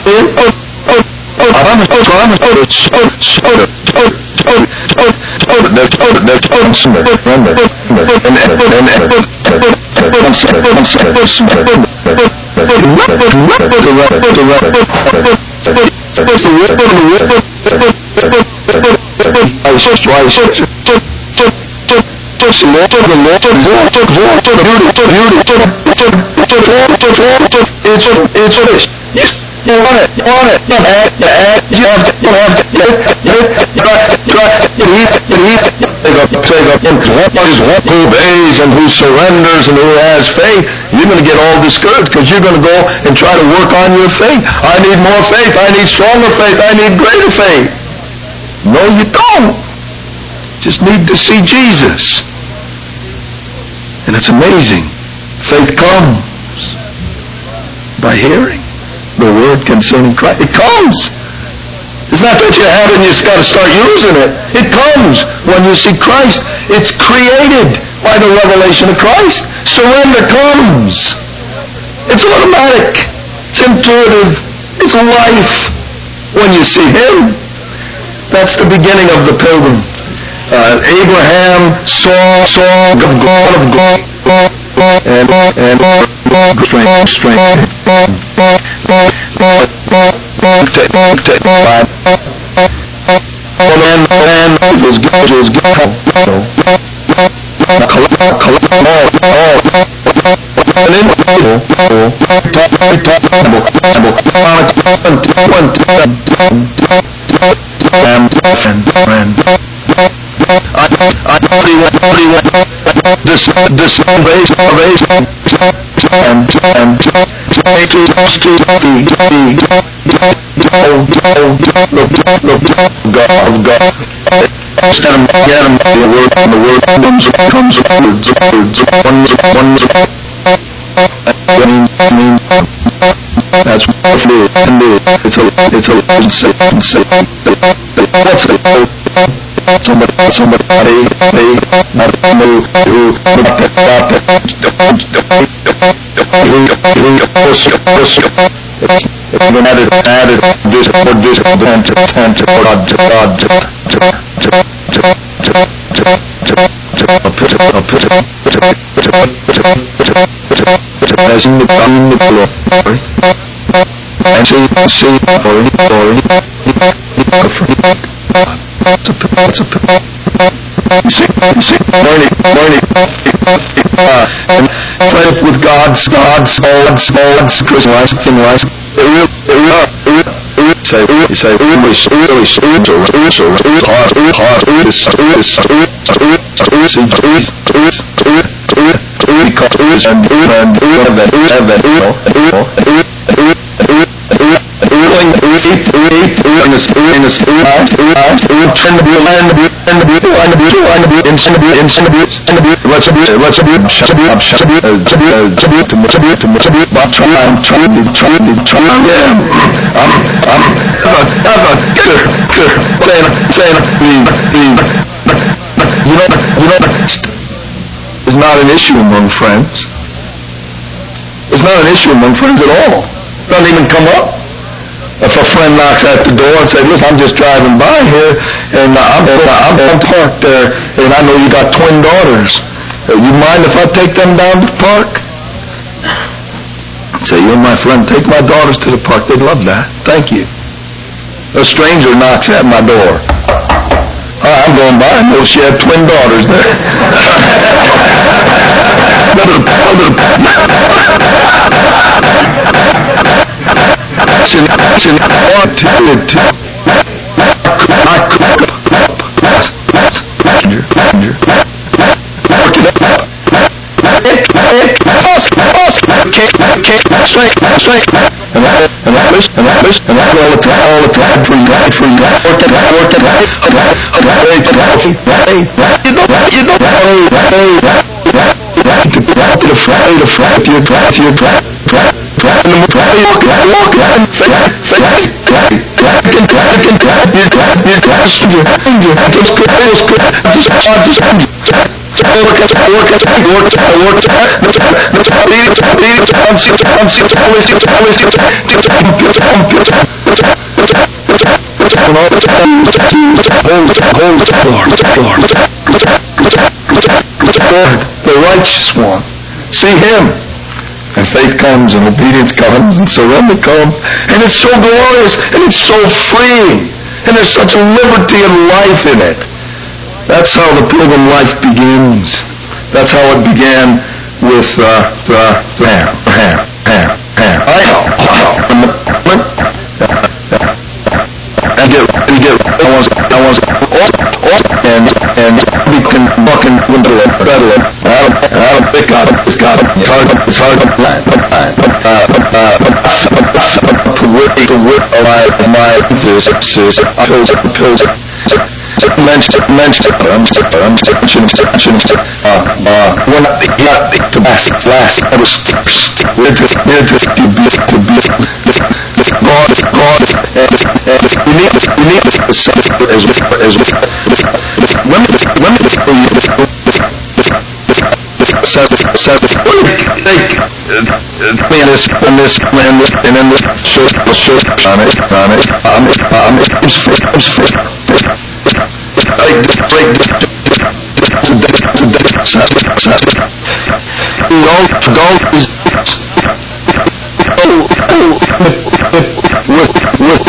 Speaker 1: It's You want it, you want it, you have to, you have to, you have to, you have to, you have to, who obeys and who surrenders and who has faith, you're going to get all discouraged because you're going to go and try to work on your faith. I need more faith, I need stronger faith, I need greater faith. No, you don't. Just need to see Jesus. And it's amazing. Faith comes by hearing the word concerning Christ. It comes. It's not that you have it and you just got to start using it. It comes when you see Christ. It's created by the revelation of Christ. Surrender comes. It's automatic. It's intuitive. It's life when you see Him. That's the beginning of the pilgrim. Uh, Abraham saw, saw the God of God, and, and, strength, strength, and, and, was God, was God, I, I already went, already went, this, this, base, base, and, and, to, to, to, the, God, God, and get him, the word, the word comes, comes, words, words, ones, ones, I mean, I mean, that's what it is, and it's a, it's a, it's a, it's a, what's it, somebody, somebody, they, they, not know who, added, added, this, this, and to, and to, God, to, God, as in the glory, and see, see, glory, glory, That's a, that's a, see, see, morning, morning, uh, and pray with God's, God's, God's, God's, Christ, and life, real, real, real, say, say, really, really, spiritual, spiritual, heart, heart, this, this, this, this, and, and, you know, you know, is not an issue among friends. It's not an issue among friends at all. It doesn't even come up. If a friend knocks at the door and says, listen, I'm just driving by here, and I'm, I'm parked there, and I know you got twin daughters. You mind if I take them down to the park? I'd say, you're my friend, take my daughters to the park. They'd love that. Thank you. A stranger knocks at my door. Oh, I'm going by, and she had twin daughters there. Listen, listen, want to, to, I could, work it up. It, it, us, us, can't, can't, straight, straight. And I, and I push, and I push, and I all the time, all the time, free, free, work it, work it, you know, you know, to the fry, the fry, to your dry, to your dry, dry. And the walk, walk, and say, say, I can, I can, you, you, you, just good, just good, just, just, the righteous one. See him. And faith comes, and obedience comes, and surrender comes. And it's so glorious, and it's so freeing. And there's such liberty and life in it. That's how the pilgrim life begins. That's how it began with uh, the ham, ham, ham, ham. I know. And get, and get, I was, I was, and and we can fucking better it, better it. I don't, I don't think I don't, it's got it's hard, it's hard to plan, uh, uh, to work, to work my my this is pills, pills. Mention, mention, I'm, I'm, mention, uh, uh, when I, yeah, the last, last, I was, we're to, we're to, to be, to be, God, God, and we need, we need the subject as, as, as, when, when, in this, in this, in this, and in this, church, church, on it, on it, on it, on it, it's first, it's first, break this, break this, don't, don't, with, with,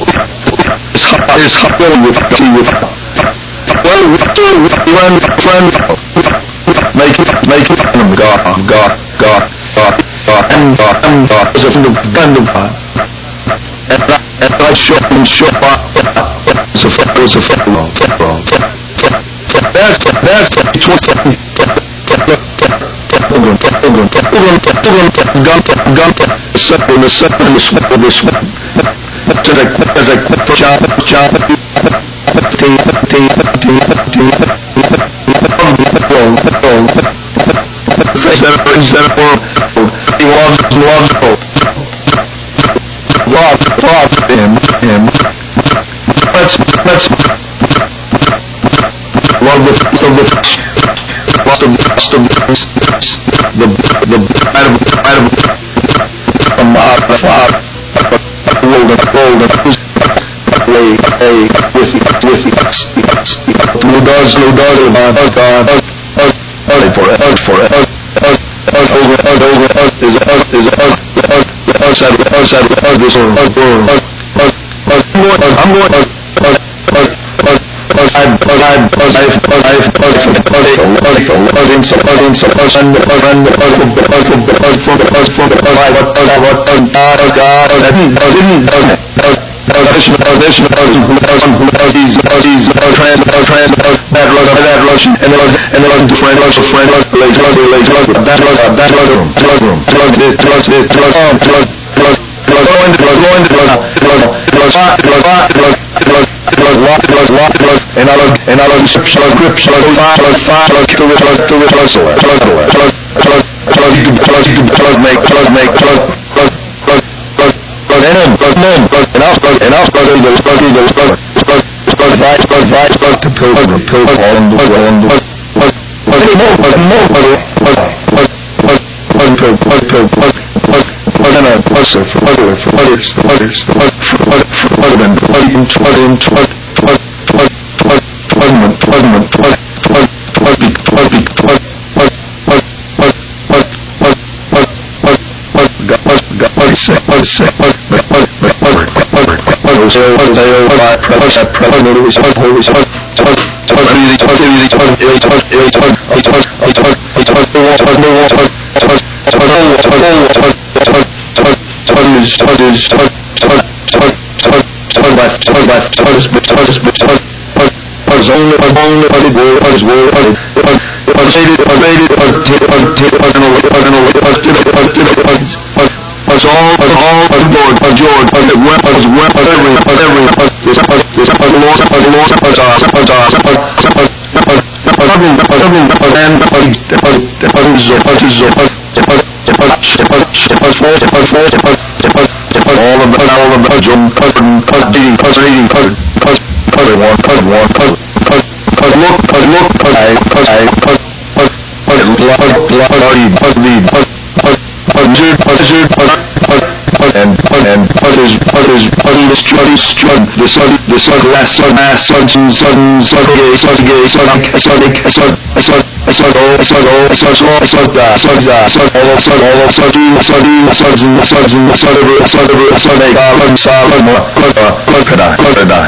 Speaker 1: is happening with, with, well, with, friend, friend, make it, make it, God, God, God, God, God, and God, and God, is a friend of, friend of God, and I, and I show, and show, it's a friend, it's a friend, that's, that's, it was, in the second, in the sweat of the sweat, as I, as I quit for job, job, is that, is that world, he loves, loves, love, love him, him, let's, let's, love the, of the, love the, the, the, the, right of, right of, from the far, rolled and rolled and way, way, with, with, who does, who does, God, God, for us, for us, over, over, is a, is a, outside, outside, this world, I'm going, I'm going, I'm and I love, and I love scripture, scripture, fire, fire, to it, to it, to it, make, make, and then, and I'll start, and I'll start in the start in the start, start, start, start, start, start, start to pill, pill, all in the well, in the more, but more, but one pill, one pill, one, one, and a puzzle for other, for others, for others, for other, for other, than twenty, twenty, twenty. Was only, only, only, was, was, was, hated, was hated, was, was all, all, was George, was George, was well, was well, was every, was every, was, was, was, was Lord, was Lord, was us, was us, was, was, was, was, and, was, all of that, all of that, John, cousin, cousin, eating, cousin, eating, cousin, cousin, cousin, one, cousin, one, cousin, cousin, look, cousin, look, cousin, cousin, cousin, body, body, body, body, and and others others others struggle struggle the sun the sun last sun last sun sun sun sun gay sun gay sun sun sun sun sun oh sun oh sun oh sun da sun da sun all sun all sun do sun do sun sun sun sun sun over sun over sun make sun sun more crocodile crocodile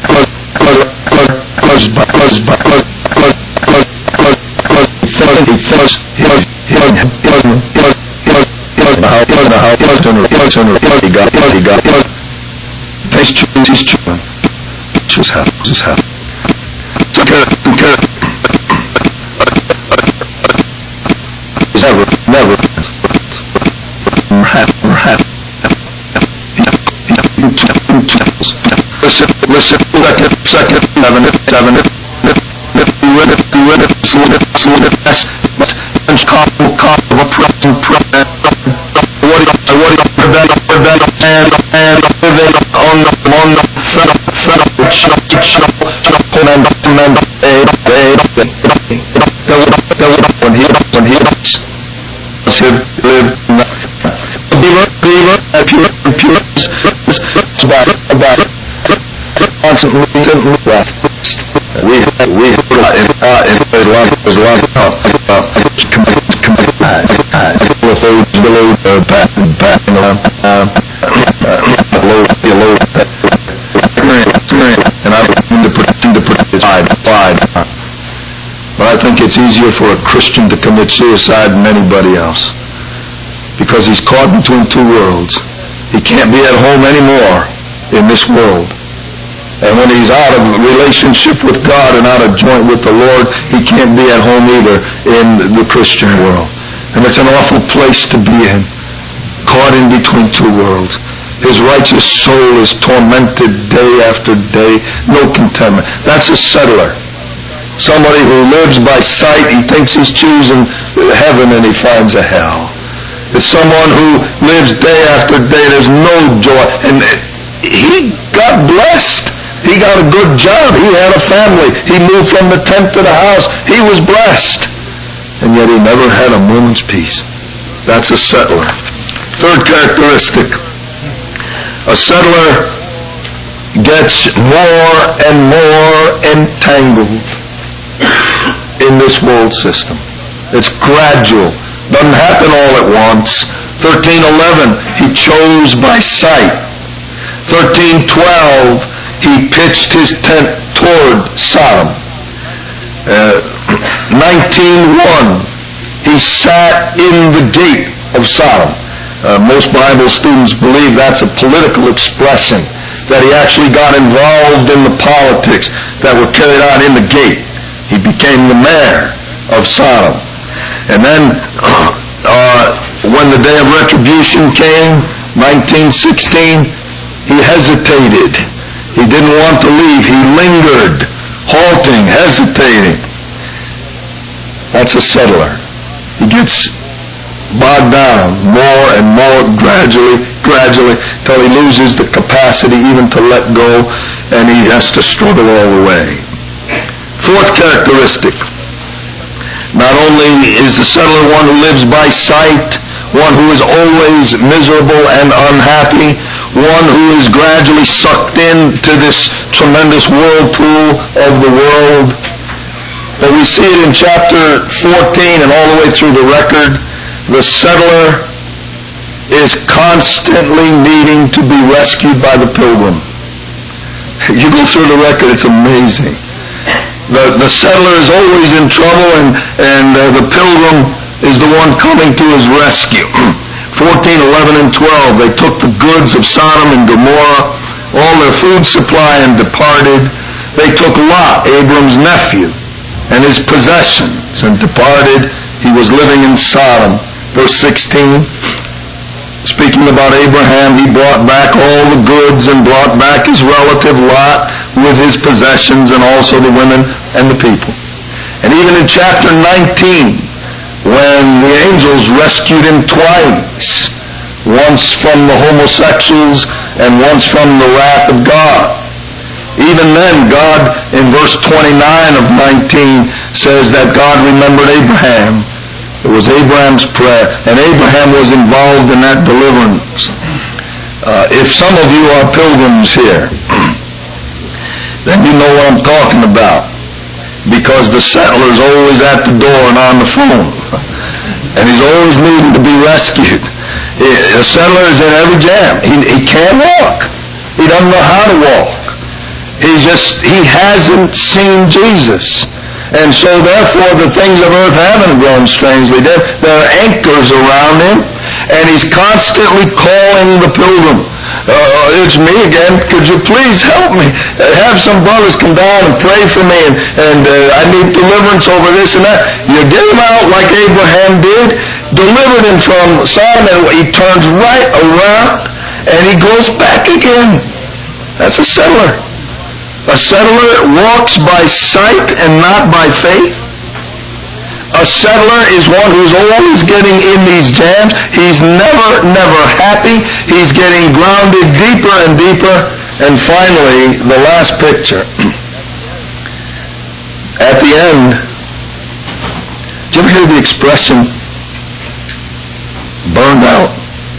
Speaker 1: close by close by close close close close close close how how how how he got he got face his children just have just have so never never have listen listen second second seven seven you read it you read it slow it slow it fast but and cop cop of a present present what is what is rebel rebel and and living on the on the set up set up shop shop shop command command a a when he when he should live believer believer pure pure about about constantly breath we we uh in there's a lot there's a lot of below below uh back back uh below below and I need to put to put it side side but I think it's easier for a Christian to commit suicide than anybody else because he's caught between two worlds. He can't be at home anymore in this world. And when he's out of relationship with God and out of joint with the Lord, he can't be at home either in the Christian world. And it's an awful place to be in, caught in between two worlds. His righteous soul is tormented day after day, no contentment. That's a settler. Somebody who lives by sight, he thinks he's choosing heaven and he finds a hell. It's someone who lives day after day, there's no joy. And he got blessed. He got a good job. He had a family. He moved from the tent to the house. He was blessed. And yet he never had a moment's peace. That's a settler. Third characteristic. A settler gets more and more entangled in this world system. It's gradual. Doesn't happen all at once. thirteen eleven, he chose by sight. thirteen twelve, he pitched his tent toward Sodom. Uh, nineteen one, he sat in the gate of Sodom. Uh, most Bible students believe that's a political expression, that he actually got involved in the politics that were carried out in the gate. He became the mayor of Sodom. And then uh, when the day of retribution came, nineteen sixteen, he hesitated. He didn't want to leave. He lingered, halting, hesitating. That's a settler. He gets bogged down more and more gradually, gradually, till he loses the capacity even to let go, and he has to struggle all the way. Fourth characteristic. Not only is the settler one who lives by sight, one who is always miserable and unhappy, one who is gradually sucked into this tremendous whirlpool of the world. But we see it in chapter fourteen and all the way through the record. The settler is constantly needing to be rescued by the pilgrim. You go through the record, it's amazing. The, the settler is always in trouble, and, and uh, the pilgrim is the one coming to his rescue. fourteen, eleven, and twelve, they took the goods of Sodom and Gomorrah, all their food supply, and departed. They took Lot, Abram's nephew, and his possessions, and departed. He was living in Sodom. Verse sixteen, speaking about Abraham, he brought back all the goods and brought back his relative Lot with his possessions and also the women and the people. And even in chapter nineteen, when the angels rescued him twice, once from the homosexuals and once from the wrath of God, even then God in verse twenty-nine of nineteen says that God remembered Abraham It was Abraham's prayer, and Abraham was involved in that deliverance. Uh, if some of you are pilgrims here, then you know what I'm talking about, because the settler's always at the door and on the phone, and he's always needing to be rescued. The settler is in every jam. He, he can't walk. He doesn't know how to walk. He just, he hasn't seen Jesus. And so therefore the things of earth haven't grown strangely dim. There are anchors around him, and he's constantly calling the pilgrim. Uh, it's me again. Could you please help me? Uh, have some brothers come down and pray for me, and, and uh, I need deliverance over this and that. You get him out like Abraham did, delivered him from Sodom, and he turns right around, and he goes back again. That's a settler. A settler walks by sight and not by faith. A settler is one who's always getting in these jams. He's never, never happy. He's getting grounded deeper and deeper. And finally, the last picture. At the end, did you ever hear the expression, burned out?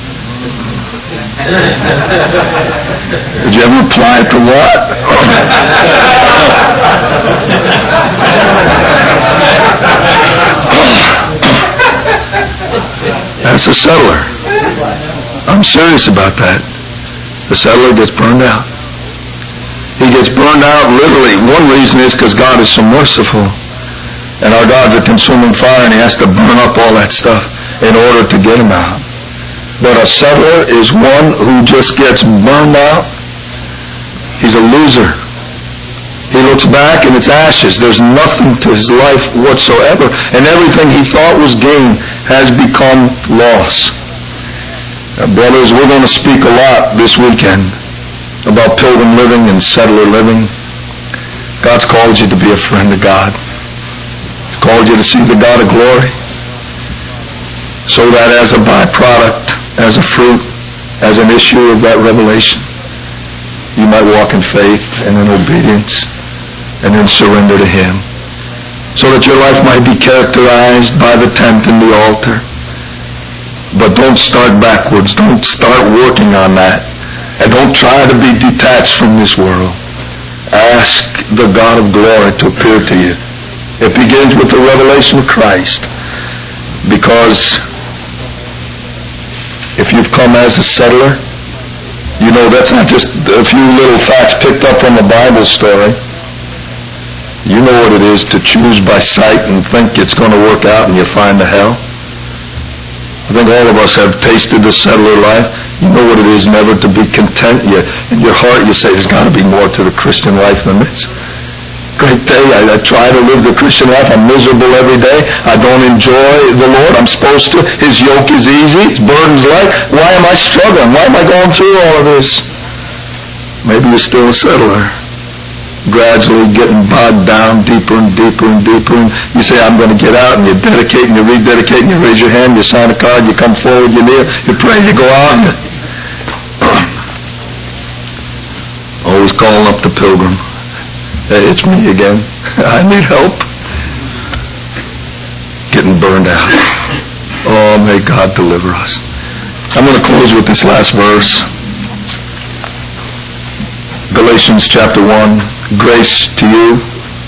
Speaker 1: Did you ever apply it to what? That's a settler. I'm serious about that. The settler gets burned out. He gets burned out literally. One reason is because God is so merciful. And our God's a consuming fire, and he has to burn up all that stuff in order to get him out. But a settler is one who just gets burned out. He's a loser. He looks back and it's ashes. There's nothing to his life whatsoever. And everything he thought was gain has become loss. Now, brothers, we're going to speak a lot this weekend about pilgrim living and settler living. God's called you to be a friend of God. He's called you to see the God of glory, so that as a byproduct, as a fruit, as an issue of that revelation, you might walk in faith and in obedience and in surrender to him, so that your life might be characterized by the tent and the altar. But don't start backwards. Don't start working on that. And don't try to be detached from this world. Ask the God of glory to appear to you. It begins with the revelation of Christ, because if you've come as a settler, you know that's not just a few little facts picked up from a Bible story. You know what it is to choose by sight and think it's going to work out and you find the hell. I think all of us have tasted the settler life. You know what it is never to be content. You, in your heart you say, there's got to be more to the Christian life than this. Great day. I, I try to live the Christian life. I'm miserable every day. I don't enjoy the Lord. I'm supposed to. His yoke is easy. His burden's light. Why am I struggling? Why am I going through all of this? Maybe you're still a settler, gradually getting bogged down deeper and deeper and deeper. And you say, I'm going to get out, and you dedicate and you rededicate and you raise your hand, you sign a card, you come forward, you kneel, you pray, you go out. And always calling up the pilgrim. Hey, it's me again. I need help. Getting burned out. Oh, may God deliver us. I'm going to close with this last verse. Galatians chapter one. Grace to you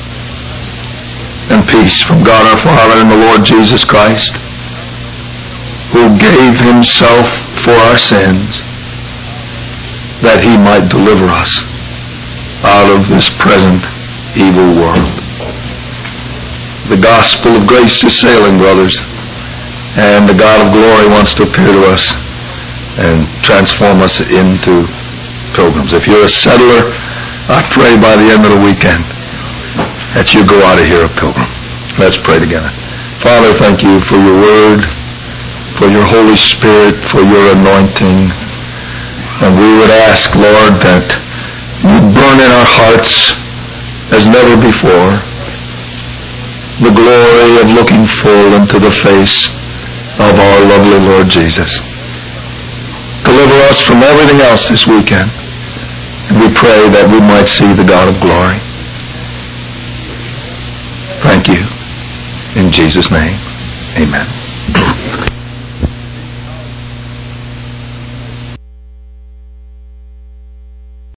Speaker 1: and peace from God our Father and the Lord Jesus Christ, who gave himself for our sins, that he might deliver us out of this present evil world. The gospel of grace is sailing, brothers, and the God of glory wants to appear to us and transform us into pilgrims. If you're a settler, I pray by the end of the weekend that you go out of here a pilgrim. Let's pray together. Father, thank you for your word, for your Holy Spirit, for your anointing. And we would ask, Lord, that you burn in our hearts as never before the glory of looking full into the face of our lovely Lord Jesus. Deliver us from everything else this weekend. And we pray that we might see the God of glory. Thank you. In Jesus' name. Amen.